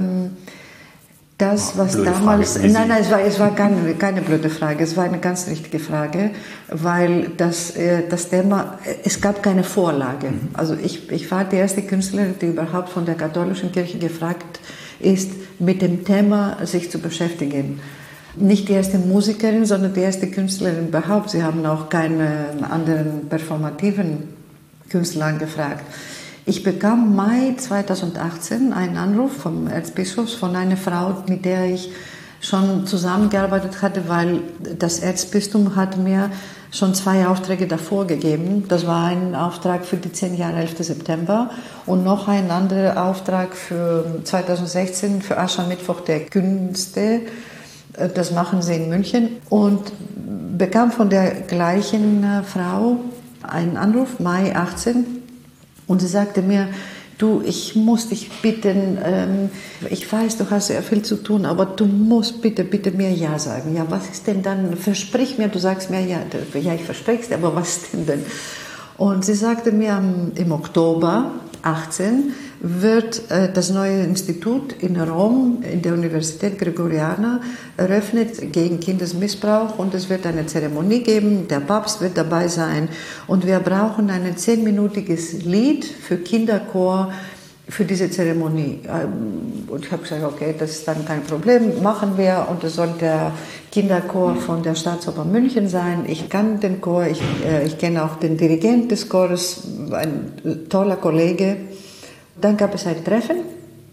Das, was damals... Frage, nein, es war keine blöde Frage, es war eine ganz richtige Frage, weil das Thema, es gab keine Vorlage. Also ich war die erste Künstlerin, die überhaupt von der katholischen Kirche gefragt ist, mit dem Thema sich zu beschäftigen. Nicht die erste Musikerin, sondern die erste Künstlerin überhaupt. Sie haben auch keine anderen performativen Künstler angefragt. Ich bekam Mai 2018 einen Anruf vom Erzbischof von einer Frau, mit der ich schon zusammengearbeitet hatte, weil das Erzbistum hat mir schon 2 Aufträge davor gegeben. Das war ein Auftrag für die 10 Jahre 11. September und noch ein anderer Auftrag für 2016 für Aschermittwoch der Künste. Das machen sie in München und bekam von der gleichen Frau einen Anruf, Mai 18, und sie sagte mir, du, ich muss dich bitten, ich weiß, du hast sehr viel zu tun, aber du musst bitte mir Ja sagen. Ja, was ist denn dann, versprich mir, du sagst mir Ja, ja, ich verspreche es dir, aber was ist denn? Und sie sagte mir, im Oktober 18 wird das neue Institut in Rom, in der Universität Gregoriana, eröffnet gegen Kindesmissbrauch und es wird eine Zeremonie geben, der Papst wird dabei sein und wir brauchen ein 10-minütiges Lied für Kinderchor für diese Zeremonie. Und ich habe gesagt, okay, das ist dann kein Problem, machen wir und es soll der Kinderchor von der Staatsoper München sein. Ich kann den Chor, ich kenne auch den Dirigent des Chores, ein toller Kollege. Dann gab es ein Treffen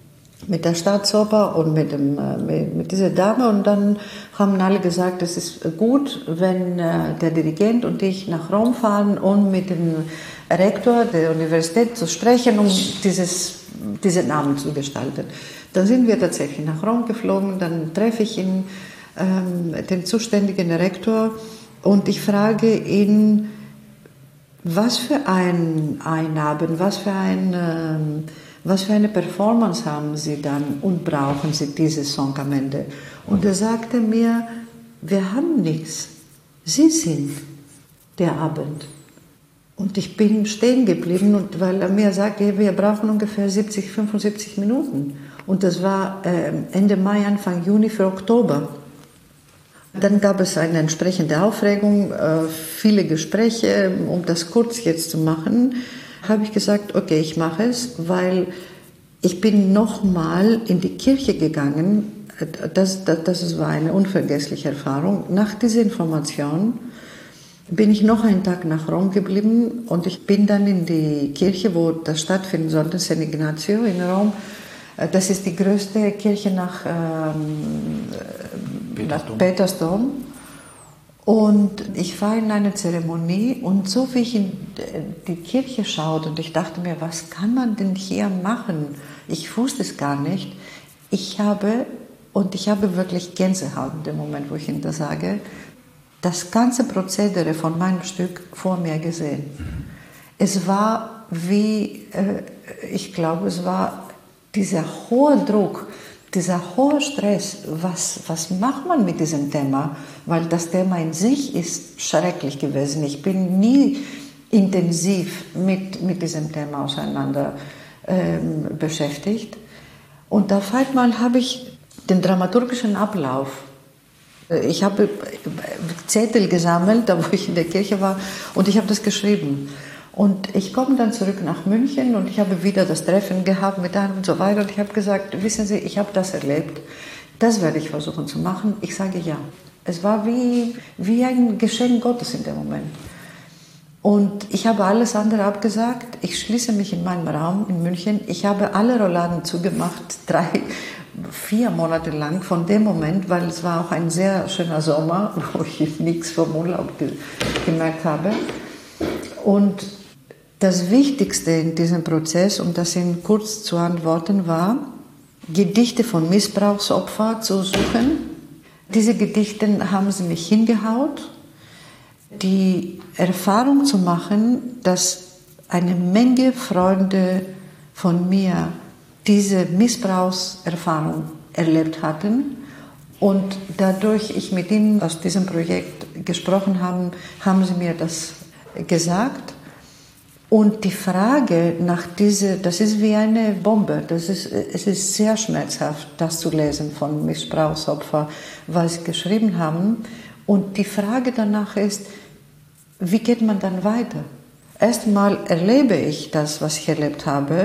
mit der Staatsoper und mit dieser Dame. Und dann haben alle gesagt, es ist gut, wenn der Dirigent und ich nach Rom fahren, um mit dem Rektor der Universität zu sprechen, um diesen Namen zu gestalten. Dann sind wir tatsächlich nach Rom geflogen, dann treffe ich ihn, den zuständigen Rektor, und ich frage ihn, was für ein Abend, was für eine Performance haben Sie dann und brauchen Sie diese Song am Ende? Und er sagte mir, wir haben nichts, Sie sind der Abend. Und ich bin stehen geblieben, und weil er mir sagte, wir brauchen ungefähr 75 Minuten. Und das war Ende Mai, Anfang Juni für Oktober. Dann gab es eine entsprechende Aufregung, viele Gespräche. Um das kurz jetzt zu machen, habe ich gesagt, okay, ich mache es, weil ich bin nochmal in die Kirche gegangen. Das war eine unvergessliche Erfahrung. Nach dieser Information bin ich noch einen Tag nach Rom geblieben, und ich bin dann in die Kirche, wo das stattfinden sollte, San Ignazio in Rom. Das ist die größte Kirche nach Petersdom. Und ich war in einer Zeremonie, und so wie ich in die Kirche schaute, und ich dachte mir, was kann man denn hier machen? Ich wusste es gar nicht. Ich habe wirklich Gänsehaut in dem Moment, wo ich Ihnen das sage, das ganze Prozedere von meinem Stück vor mir gesehen. Es war ich glaube, es war dieser hohe Druck, dieser hohe Stress. Was macht man mit diesem Thema? Weil das Thema in sich ist schrecklich gewesen. Ich bin nie intensiv mit diesem Thema auseinander beschäftigt. Und auf einmal habe ich den dramaturgischen Ablauf. Ich habe Zettel gesammelt, da wo ich in der Kirche war, und ich habe das geschrieben. Und ich komme dann zurück nach München, und ich habe wieder das Treffen gehabt mit einem und so weiter. Und ich habe gesagt, wissen Sie, ich habe das erlebt, das werde ich versuchen zu machen. Ich sage ja. Es war wie ein Geschenk Gottes in dem Moment. Und ich habe alles andere abgesagt. Ich schließe mich in meinem Raum in München. Ich habe alle Rollladen zugemacht, 4 Monate lang von dem Moment, weil es war auch ein sehr schöner Sommer, wo ich nichts vom Urlaub gemerkt habe. Und das Wichtigste in diesem Prozess, um das Ihnen kurz zu antworten, war, Gedichte von Missbrauchsopfern zu suchen. Diese Gedichte haben sie mich hingehaut. Die Erfahrung zu machen, dass eine Menge Freunde von mir diese Missbrauchserfahrung erlebt hatten, und dadurch ich mit ihnen aus diesem Projekt gesprochen habe, haben sie mir das gesagt. Und die Frage nach das ist wie eine Bombe. Es ist sehr schmerzhaft, das zu lesen von Missbrauchsopfern, was sie geschrieben haben. Und die Frage danach ist, wie geht man dann weiter? Erstmal erlebe ich das, was ich erlebt habe,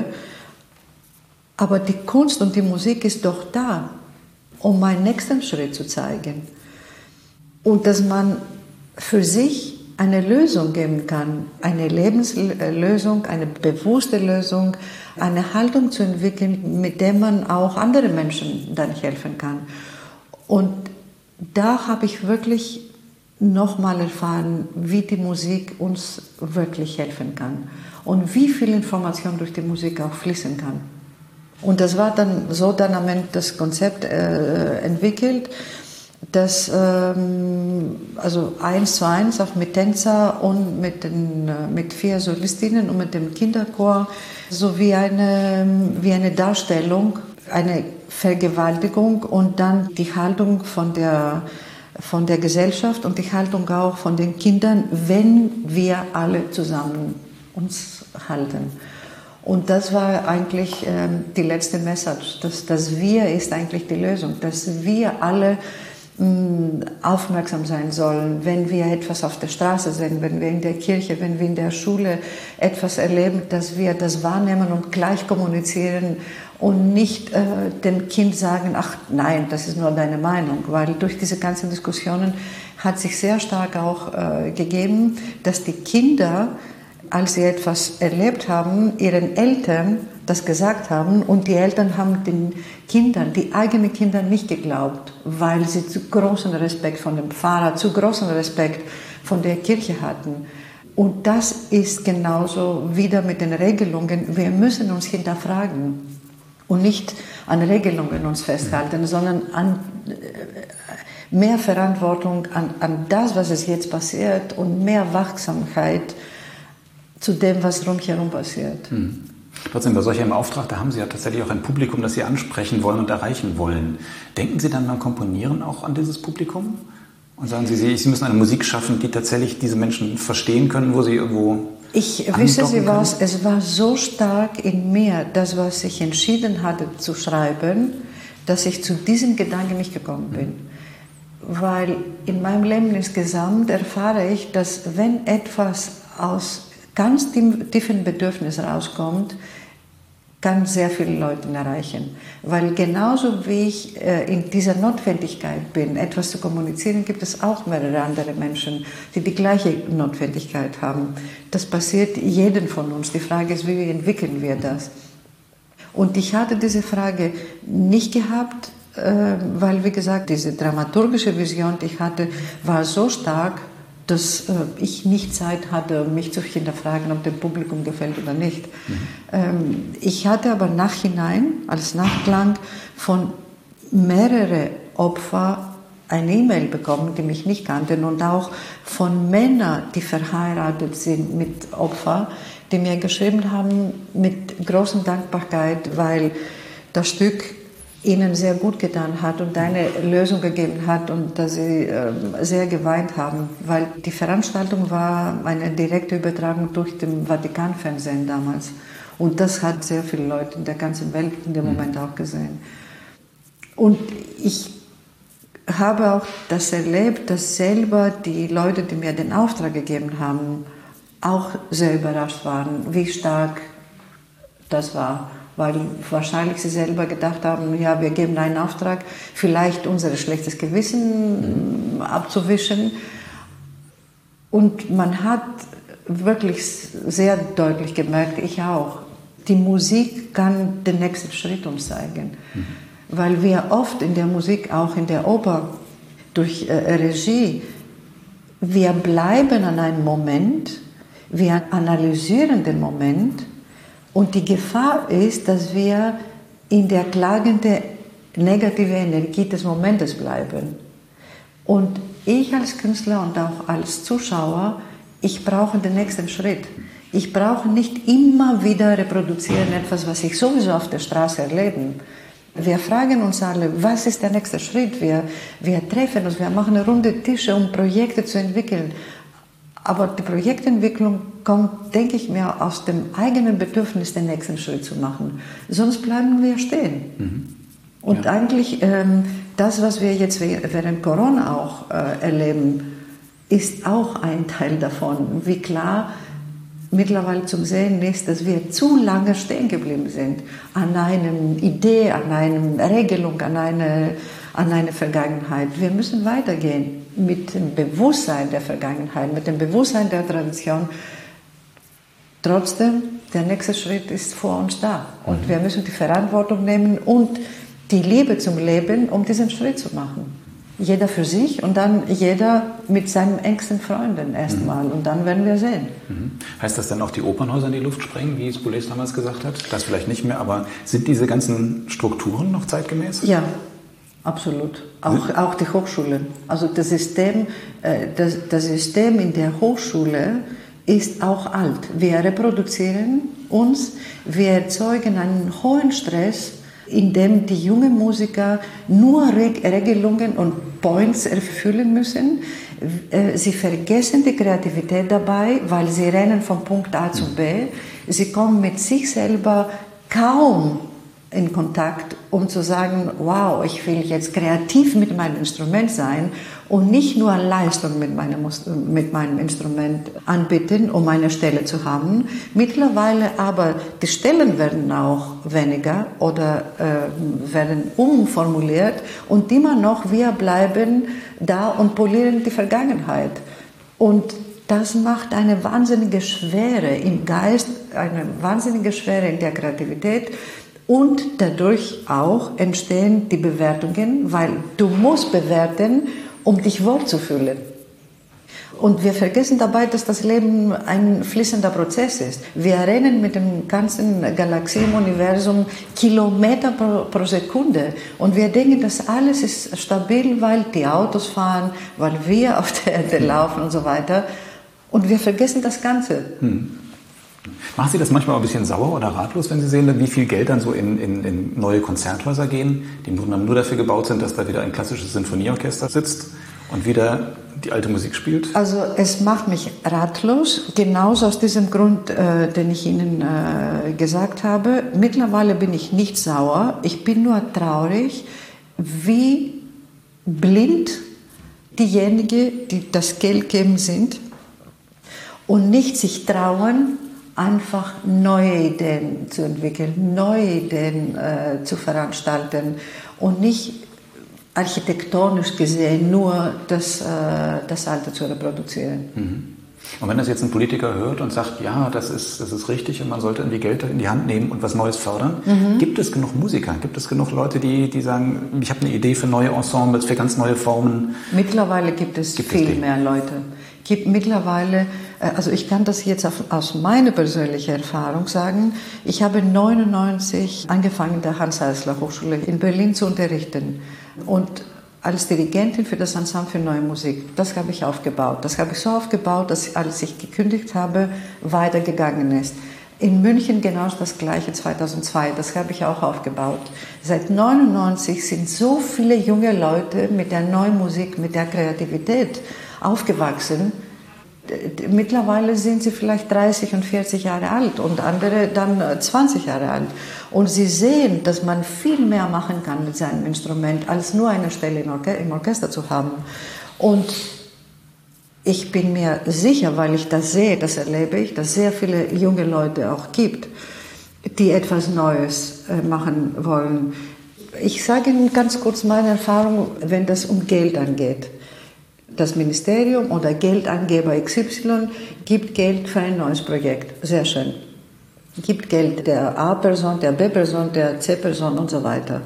aber die Kunst und die Musik ist doch da, um meinen nächsten Schritt zu zeigen. Und dass man für sich eine Lösung geben kann, eine Lebenslösung, eine bewusste Lösung, eine Haltung zu entwickeln, mit der man auch anderen Menschen dann helfen kann. Und da habe ich wirklich nochmal erfahren, wie die Musik uns wirklich helfen kann und wie viel Information durch die Musik auch fließen kann. Und das war dann am Ende das Konzept entwickelt, das also 1:1 auch mit Tänzer und mit 4 Solistinnen und mit dem Kinderchor, so wie eine Darstellung, eine Vergewaltigung, und dann die Haltung von der Gesellschaft und die Haltung auch von den Kindern, wenn wir alle zusammen uns halten. Und das war eigentlich die letzte Message, dass wir ist eigentlich die Lösung, dass wir alle aufmerksam sein sollen, wenn wir etwas auf der Straße sehen, wenn wir in der Kirche, wenn wir in der Schule etwas erleben, dass wir das wahrnehmen und gleich kommunizieren und nicht dem Kind sagen, ach nein, das ist nur deine Meinung, weil durch diese ganzen Diskussionen hat sich sehr stark auch gegeben, dass die Kinder, als sie etwas erlebt haben, ihren Eltern das gesagt haben und die Eltern haben den Kindern, die eigenen Kinder nicht geglaubt, weil sie zu großen Respekt von dem Pfarrer, zu großen Respekt von der Kirche hatten. Und das ist genauso wieder mit den Regelungen. Wir müssen uns hinterfragen und nicht an Regelungen uns festhalten, sondern an mehr Verantwortung an das, was es jetzt passiert und mehr Wachsamkeit zu dem, was rundherum passiert. Trotzdem, bei solch einem Auftrag, da haben Sie ja tatsächlich auch ein Publikum, das Sie ansprechen wollen und erreichen wollen. Denken Sie dann beim Komponieren auch an dieses Publikum? Und sagen Sie müssen eine Musik schaffen, die tatsächlich diese Menschen verstehen können, wo sie irgendwo wissen Sie was, es war so stark in mir, das, was ich entschieden hatte zu schreiben, dass ich zu diesem Gedanken nicht gekommen bin. Weil in meinem Leben insgesamt erfahre ich, dass wenn etwas aus ganz tiefen Bedürfnissen rauskommt, kann sehr viele Leute erreichen. Weil genauso wie ich in dieser Notwendigkeit bin, etwas zu kommunizieren, gibt es auch mehrere andere Menschen, die die gleiche Notwendigkeit haben. Das passiert jedem von uns. Die Frage ist, wie entwickeln wir das? Und ich hatte diese Frage nicht gehabt, weil, wie gesagt, diese dramaturgische Vision, die ich hatte, war so stark, dass ich nicht Zeit hatte, mich zu hinterfragen, ob dem Publikum gefällt oder nicht. Ich hatte aber nachhinein, als Nachklang, von mehreren Opfern eine E-Mail bekommen, die mich nicht kannten, und auch von Männern, die verheiratet sind mit Opfern, die mir geschrieben haben mit großer Dankbarkeit, weil das Stück ihnen sehr gut getan hat und eine Lösung gegeben hat und dass sie sehr geweint haben, weil die Veranstaltung war eine direkte Übertragung durch den Vatikanfernsehen damals. Und das hat sehr viele Leute in der ganzen Welt in dem Moment auch gesehen. Und ich habe auch das erlebt, dass selber die Leute, die mir den Auftrag gegeben haben, auch sehr überrascht waren, wie stark das war. Weil wahrscheinlich sie selber gedacht haben, ja, wir geben einen Auftrag, vielleicht unser schlechtes Gewissen abzuwischen. Und man hat wirklich sehr deutlich gemerkt, ich auch, die Musik kann den nächsten Schritt uns zeigen. Weil wir oft in der Musik, auch in der Oper, durch Regie, wir bleiben an einem Moment, wir analysieren den Moment. Und die Gefahr ist, dass wir in der klagenden, negativen Energie des Momentes bleiben. Und ich als Künstler und auch als Zuschauer, ich brauche den nächsten Schritt. Ich brauche nicht immer wieder reproduzieren etwas, was ich sowieso auf der Straße erlebe. Wir fragen uns alle, was ist der nächste Schritt? Wir treffen uns, wir machen runde Tische, um Projekte zu entwickeln. Aber die Projektentwicklung kommt, denke ich mir, aus dem eigenen Bedürfnis, den nächsten Schritt zu machen. Sonst bleiben wir stehen. Und eigentlich das, was wir jetzt während Corona auch erleben, ist auch ein Teil davon. Wie klar mittlerweile zum Sehen ist, dass wir zu lange stehen geblieben sind an einer Idee, an einer Regelung, an einer Vergangenheit. Wir müssen weitergehen mit dem Bewusstsein der Vergangenheit, mit dem Bewusstsein der Tradition. Trotzdem, der nächste Schritt ist vor uns da. Und wir müssen die Verantwortung nehmen und die Liebe zum Leben, um diesen Schritt zu machen. Jeder für sich und dann jeder mit seinen engsten Freunden erstmal. Und dann werden wir sehen. Heißt das dann auch die Opernhäuser in die Luft sprengen, wie es Boulez damals gesagt hat? Das vielleicht nicht mehr, aber sind diese ganzen Strukturen noch zeitgemäß? Ja, absolut. Auch die Hochschulen. Also das System in der Hochschule ist auch alt. Wir reproduzieren uns, wir erzeugen einen hohen Stress, in dem die jungen Musiker nur Regelungen und Points erfüllen müssen. Sie vergessen die Kreativität dabei, weil sie rennen von Punkt A zu B. Sie kommen mit sich selber kaum in Kontakt, um zu sagen, wow, ich will jetzt kreativ mit meinem Instrument sein und nicht nur Leistung mit meinem Instrument anbieten, um eine Stelle zu haben. Mittlerweile aber, die Stellen werden auch weniger oder werden umformuliert und immer noch, wir bleiben da und polieren die Vergangenheit. Und das macht eine wahnsinnige Schwere im Geist, eine wahnsinnige Schwere in der Kreativität. Und dadurch auch entstehen die Bewertungen, weil du musst bewerten, um dich wohlzufühlen. Und wir vergessen dabei, dass das Leben ein fließender Prozess ist. Wir rennen mit dem ganzen Galaxie im Universum Kilometer pro Sekunde. Und wir denken, das alles ist stabil, weil die Autos fahren, weil wir auf der Erde laufen und so weiter. Und wir vergessen das Ganze. Machen Sie das manchmal auch ein bisschen sauer oder ratlos, wenn Sie sehen, wie viel Geld dann so in neue Konzerthäuser gehen, die nur dafür gebaut sind, dass da wieder ein klassisches Sinfonieorchester sitzt und wieder die alte Musik spielt? Also es macht mich ratlos, genauso aus diesem Grund, den ich Ihnen gesagt habe. Mittlerweile bin ich nicht sauer, ich bin nur traurig, wie blind diejenigen, die das Geld geben, sind und nicht sich trauen, einfach neue Ideen zu entwickeln, neue Ideen zu veranstalten und nicht architektonisch gesehen nur das Alte zu reproduzieren. Und wenn das jetzt ein Politiker hört und sagt, ja, das ist richtig und man sollte irgendwie Geld in die Hand nehmen und was Neues fördern, gibt es genug Musiker, gibt es genug Leute, die sagen, ich habe eine Idee für neue Ensembles, für ganz neue Formen? Mittlerweile gibt es viel mehr Leute. Mittlerweile, also ich kann das jetzt aus meiner persönlichen Erfahrung sagen, ich habe 1999 angefangen, der Hanns-Eisler-Hochschule in Berlin zu unterrichten und als Dirigentin für das Ensemble für Neue Musik. Das habe ich aufgebaut. Das habe ich so aufgebaut, dass als ich gekündigt habe, weitergegangen ist. In München genau das Gleiche 2002, das habe ich auch aufgebaut. Seit 1999 sind so viele junge Leute mit der neuen Musik, mit der Kreativität aufgewachsen. Mittlerweile sind sie vielleicht 30 und 40 Jahre alt und andere dann 20 Jahre alt. Und sie sehen, dass man viel mehr machen kann mit seinem Instrument, als nur eine Stelle im Orchester zu haben. Und ich bin mir sicher, weil ich das sehe, das erlebe ich, dass es sehr viele junge Leute auch gibt, die etwas Neues machen wollen. Ich sage Ihnen ganz kurz meine Erfahrung, wenn das um Geld angeht. Das Ministerium oder Geldangeber XY gibt Geld für ein neues Projekt. Sehr schön. Gibt Geld der A-Person, der B-Person, der C-Person und so weiter.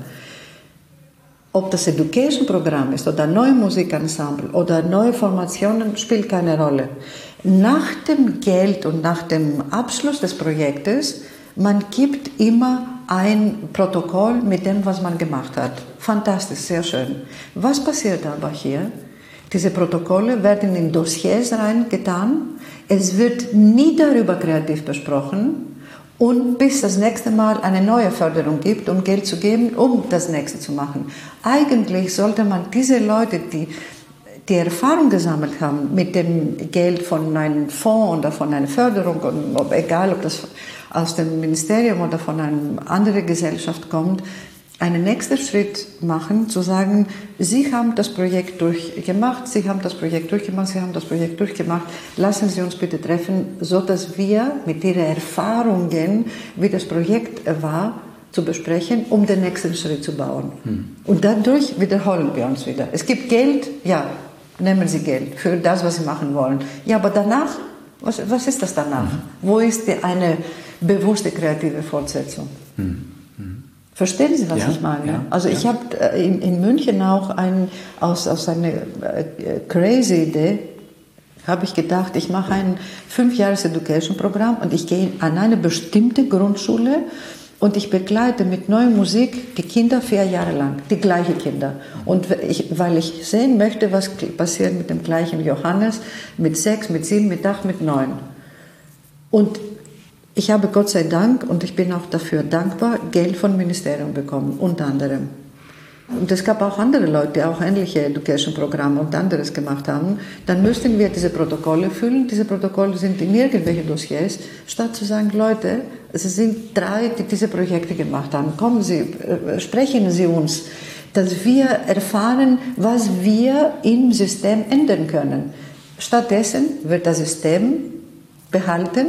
Ob das Education-Programm ist oder neue Musikensemble oder neue Formationen, spielt keine Rolle. Nach dem Geld und nach dem Abschluss des Projektes, man gibt immer ein Protokoll mit dem, was man gemacht hat. Fantastisch, sehr schön. Was passiert aber hier? Diese Protokolle werden in Dossiers reingetan. Es wird nie darüber kreativ besprochen. Und bis das nächste Mal eine neue Förderung gibt, um Geld zu geben, um das nächste zu machen. Eigentlich sollte man diese Leute, die Erfahrung gesammelt haben mit dem Geld von einem Fonds oder von einer Förderung, egal ob das aus dem Ministerium oder von einer anderen Gesellschaft kommt, einen nächsten Schritt machen, zu sagen, Sie haben das Projekt durchgemacht, Sie haben das Projekt durchgemacht, Sie haben das Projekt durchgemacht, lassen Sie uns bitte treffen, so dass wir mit Ihren Erfahrungen, wie das Projekt war, zu besprechen, um den nächsten Schritt zu bauen. Und dadurch wiederholen wir uns wieder. Es gibt Geld, ja, nehmen Sie Geld für das, was Sie machen wollen. Ja, aber danach, was ist das danach? Wo ist eine bewusste kreative Fortsetzung? Verstehen Sie, was ich meine? Ja, also ich habe in München auch aus einer crazy Idee, habe ich gedacht, ich mache ein 5-Jahres-Education-Programm und ich gehe an eine bestimmte Grundschule und ich begleite mit neuer Musik die Kinder 4 Jahre lang, die gleichen Kinder. Und weil ich sehen möchte, was passiert mit dem gleichen Johannes, mit 6, mit 7, mit 8, mit 9. Und ich habe Gott sei Dank, und ich bin auch dafür dankbar, Geld vom Ministerium bekommen, unter anderem. Und es gab auch andere Leute, die auch ähnliche Education-Programme und anderes gemacht haben. Dann müssten wir diese Protokolle füllen. Diese Protokolle sind in irgendwelchen Dossiers, statt zu sagen, Leute, es sind 3, die diese Projekte gemacht haben. Kommen Sie, sprechen Sie uns, dass wir erfahren, was wir im System ändern können. Stattdessen wird das System behalten,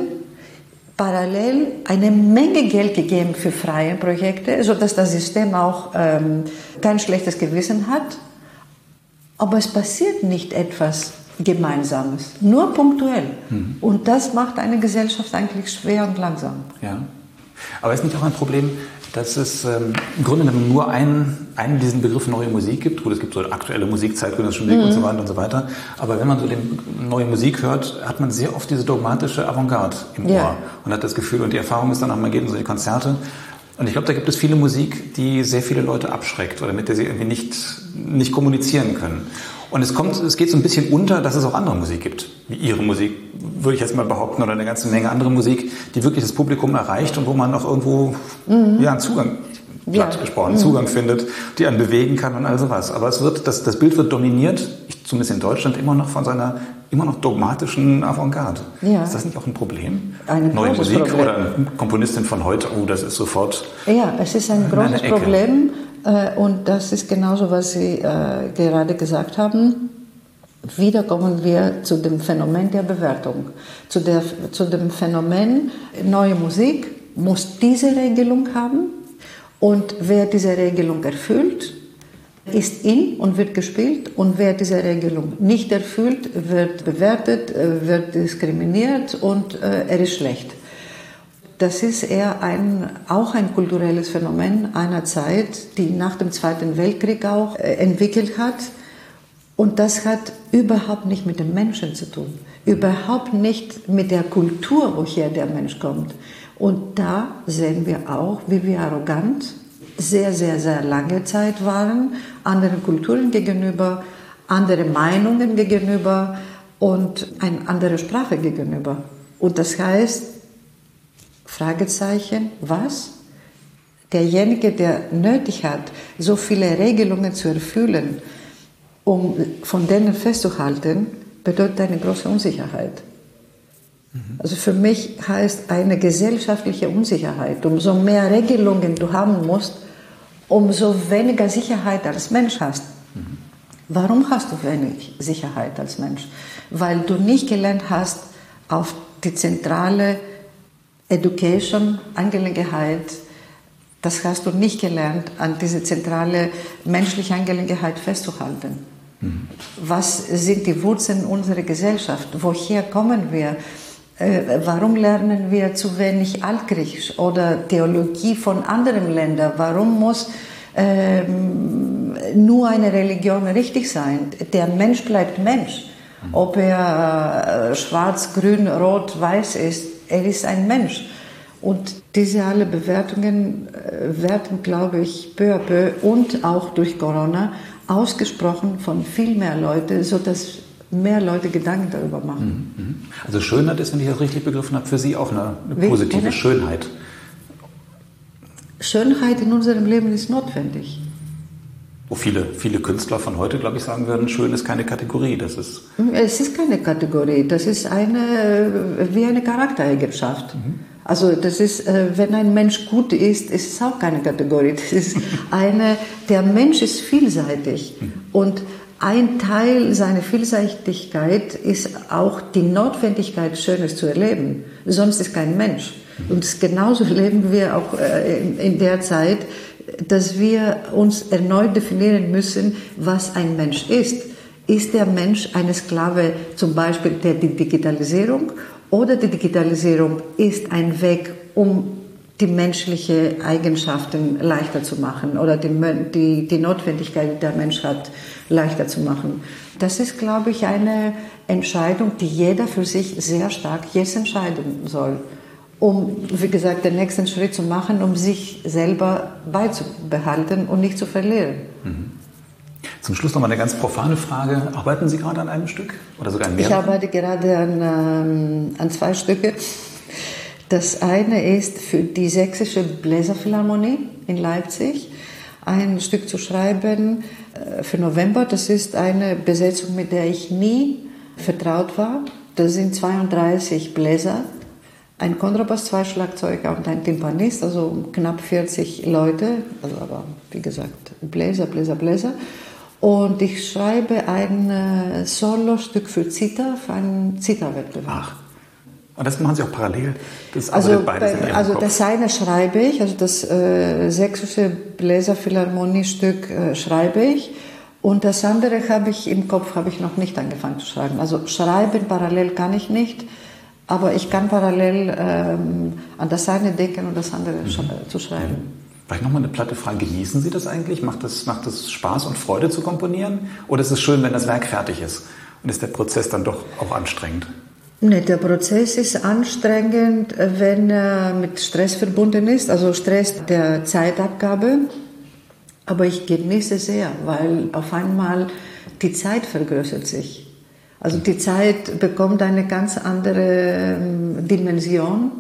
parallel eine Menge Geld gegeben für freie Projekte, sodass das System auch kein schlechtes Gewissen hat. Aber es passiert nicht etwas Gemeinsames, nur punktuell. Und das macht eine Gesellschaft eigentlich schwer und langsam. Ja. Aber ist nicht auch ein Problem, dass es im Grunde genommen nur einen diesen Begriff neue Musik gibt? Gut, es gibt so aktuelle Musik, zeitgenössische Musik und so weiter und so weiter. Aber wenn man so den neue Musik hört, hat man sehr oft diese dogmatische Avantgarde im Ohr und hat das Gefühl, und die Erfahrung ist dann auch, man geht in solche Konzerte. Und ich glaube, da gibt es viele Musik, die sehr viele Leute abschreckt oder mit der sie irgendwie nicht kommunizieren können. Und es geht so ein bisschen unter, dass es auch andere Musik gibt, wie Ihre Musik, würde ich jetzt mal behaupten, oder eine ganze Menge andere Musik, die wirklich das Publikum erreicht und wo man auch irgendwo einen Zugang, platt gesprochen, Zugang findet, die einen bewegen kann und all sowas. Aber das Bild wird dominiert, zumindest in Deutschland, immer noch von seiner immer noch dogmatischen Avantgarde. Ja. Ist das nicht auch ein Problem? Neue Musik Problem. Oder eine Komponistin von heute, das ist sofort. Ja, es ist ein großes Problem. Und das ist genauso, was Sie gerade gesagt haben. Wieder kommen wir zu dem Phänomen der Bewertung. Zu dem Phänomen, neue Musik muss diese Regelung haben. Und wer diese Regelung erfüllt, ist in und wird gespielt. Und wer diese Regelung nicht erfüllt, wird bewertet, wird diskriminiert und er ist schlecht. Das ist eher auch ein kulturelles Phänomen einer Zeit, die nach dem Zweiten Weltkrieg auch entwickelt hat. Und das hat überhaupt nicht mit dem Menschen zu tun. Überhaupt nicht mit der Kultur, woher der Mensch kommt. Und da sehen wir auch, wie wir arrogant sehr, sehr, sehr lange Zeit waren, anderen Kulturen gegenüber, andere Meinungen gegenüber und eine andere Sprache gegenüber. Und das heißt, Fragezeichen, was? Derjenige, der nötig hat, so viele Regelungen zu erfüllen, um von denen festzuhalten, bedeutet eine große Unsicherheit. Also für mich heißt eine gesellschaftliche Unsicherheit. Umso mehr Regelungen du haben musst, umso weniger Sicherheit als Mensch hast. Warum hast du wenig Sicherheit als Mensch? Weil du nicht gelernt hast, auf die zentrale Education-Angelegenheit, das hast du nicht gelernt, an diese zentrale menschliche Angelegenheit festzuhalten. Was sind die Wurzeln unserer Gesellschaft? Woher kommen wir? Warum lernen wir zu wenig Altgriechisch oder Theologie von anderen Ländern? Warum muss nur eine Religion richtig sein? Der Mensch bleibt Mensch. Ob er schwarz, grün, rot, weiß ist, er ist ein Mensch. Und diese alle Bewertungen werden, glaube ich, peu à peu und auch durch Corona ausgesprochen von viel mehr Leuten, sodass mehr Leute Gedanken darüber machen. Also Schönheit ist, wenn ich das richtig begriffen habe, für Sie auch eine positive Schönheit. Schönheit in unserem Leben ist notwendig. Wo viele Künstler von heute, glaube ich, sagen würden, schön ist keine Kategorie. Es ist keine Kategorie, das ist wie eine Charaktereigenschaft. Also das ist, wenn ein Mensch gut ist es auch keine Kategorie. Das ist der Mensch ist vielseitig und ein Teil seiner Vielseitigkeit ist auch die Notwendigkeit, Schönes zu erleben. Sonst ist kein Mensch. Und genauso leben wir auch in der Zeit, dass wir uns erneut definieren müssen, was ein Mensch ist. Ist der Mensch eine Sklave zum Beispiel der Digitalisierung oder die Digitalisierung ist ein Weg, um die menschlichen Eigenschaften leichter zu machen oder die Notwendigkeit, die der Mensch hat, leichter zu machen. Das ist, glaube ich, eine Entscheidung, die jeder für sich sehr stark jetzt entscheiden soll, um, wie gesagt, den nächsten Schritt zu machen, um sich selber beizubehalten und nicht zu verlieren. Zum Schluss noch mal eine ganz profane Frage. Arbeiten Sie gerade an einem Stück oder sogar an mehreren? Ich arbeite gerade an 2 Stücke. Das eine ist für die Sächsische Bläserphilharmonie in Leipzig ein Stück zu schreiben für November. Das ist eine Besetzung, mit der ich nie vertraut war. Das sind 32 Bläser, ein Kontrabass, 2 Schlagzeuger und ein Timpanist, also knapp 40 Leute, also aber wie gesagt Bläser. Und ich schreibe ein Solostück für Zither, für einen Zitherwettbewerb. Und das machen Sie auch parallel? Das eine schreibe ich, also das Sächsische Bläserphilharmoniestück schreibe ich Und das andere habe ich im Kopf, habe ich noch nicht angefangen zu schreiben. Also schreiben parallel kann ich nicht, aber ich kann parallel an das eine denken und das andere zu schreiben. Vielleicht nochmal eine platte Frage. Genießen Sie das eigentlich? Macht es Spaß und Freude zu komponieren? Oder ist es schön, wenn das Werk fertig ist? Und ist der Prozess dann doch auch anstrengend? Nee, der Prozess ist anstrengend, wenn er mit Stress verbunden ist, also Stress der Zeitabgabe. Aber ich genieße es sehr, weil auf einmal die Zeit vergrößert sich. Also die Zeit bekommt eine ganz andere Dimension,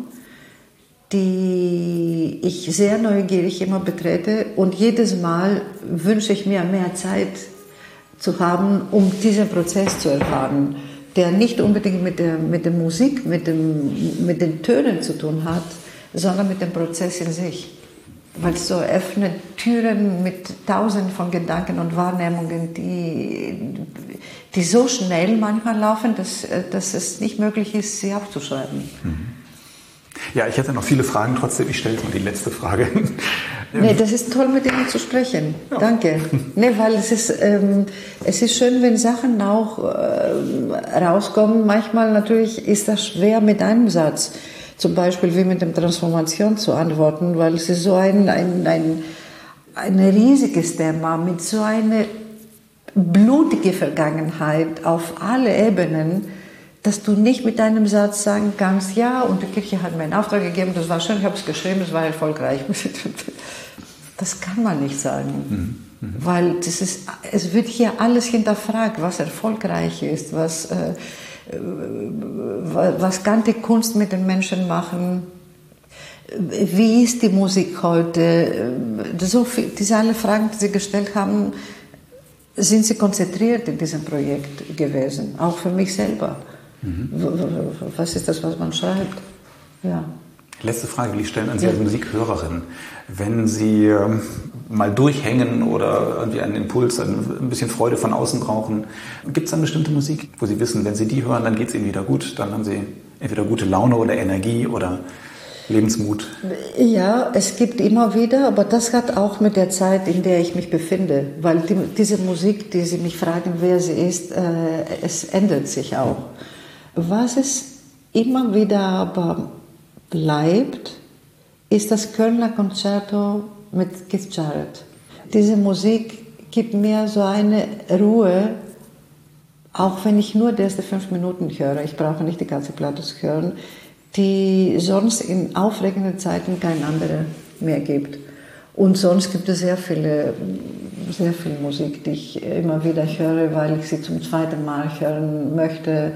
die ich sehr neugierig immer betrete. Und jedes Mal wünsche ich mir mehr Zeit zu haben, um diesen Prozess zu erfahren, der nicht unbedingt mit der Musik, mit den Tönen zu tun hat, sondern mit dem Prozess in sich. Weil es so öffnet Türen mit tausenden von Gedanken und Wahrnehmungen, die so schnell manchmal laufen, dass es nicht möglich ist, sie aufzuschreiben. Ja, ich hätte noch viele Fragen, trotzdem, ich stelle jetzt mal die letzte Frage. Nee, das ist toll, mit Ihnen zu sprechen. Ja. Danke. Nee, weil es ist schön, wenn Sachen auch rauskommen. Manchmal natürlich ist das schwer mit einem Satz. Zum Beispiel wie mit der Transformation zu antworten, weil es ist so ein riesiges Thema mit so einer blutigen Vergangenheit auf alle Ebenen, dass du nicht mit einem Satz sagen kannst, ja, und die Kirche hat mir einen Auftrag gegeben, das war schön, ich habe es geschrieben, es war erfolgreich. Das kann man nicht sagen, weil es wird hier alles hinterfragt, was erfolgreich ist, was kann die Kunst mit den Menschen machen, wie ist die Musik heute, so viel, diese alle Fragen, die Sie gestellt haben, sind Sie konzentriert in diesem Projekt gewesen, auch für mich selber. Was ist das, was man schreibt? Ja. Letzte Frage, die ich stellen an Sie als Musikhörerin. Wenn Sie mal durchhängen oder irgendwie einen Impuls, ein bisschen Freude von außen brauchen, gibt es eine bestimmte Musik, wo Sie wissen, wenn Sie die hören, dann geht es Ihnen wieder gut, dann haben Sie entweder gute Laune oder Energie oder Lebensmut? Ja, es gibt immer wieder, aber das hat auch mit der Zeit, in der ich mich befinde, weil diese Musik, die Sie mich fragen, wer sie ist, es ändert sich auch. Was es immer wieder aber bleibt, ist das Kölner Concerto mit Keith Jarrett. Diese Musik gibt mir so eine Ruhe, auch wenn ich nur die ersten 5 Minuten höre. Ich brauche nicht die ganze Platte zu hören, die sonst in aufregenden Zeiten kein anderer mehr gibt. Und sonst gibt es sehr viel Musik, die ich immer wieder höre, weil ich sie zum zweiten Mal hören möchte.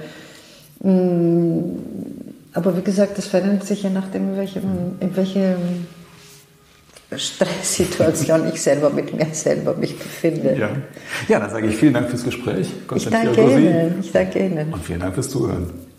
Aber wie gesagt, das verändert sich je nachdem, in welcher Stresssituation ich selber mit mir selber mich befinde. Ja, dann sage ich vielen Dank fürs Gespräch. Ich danke Ihnen. Und vielen Dank fürs Zuhören.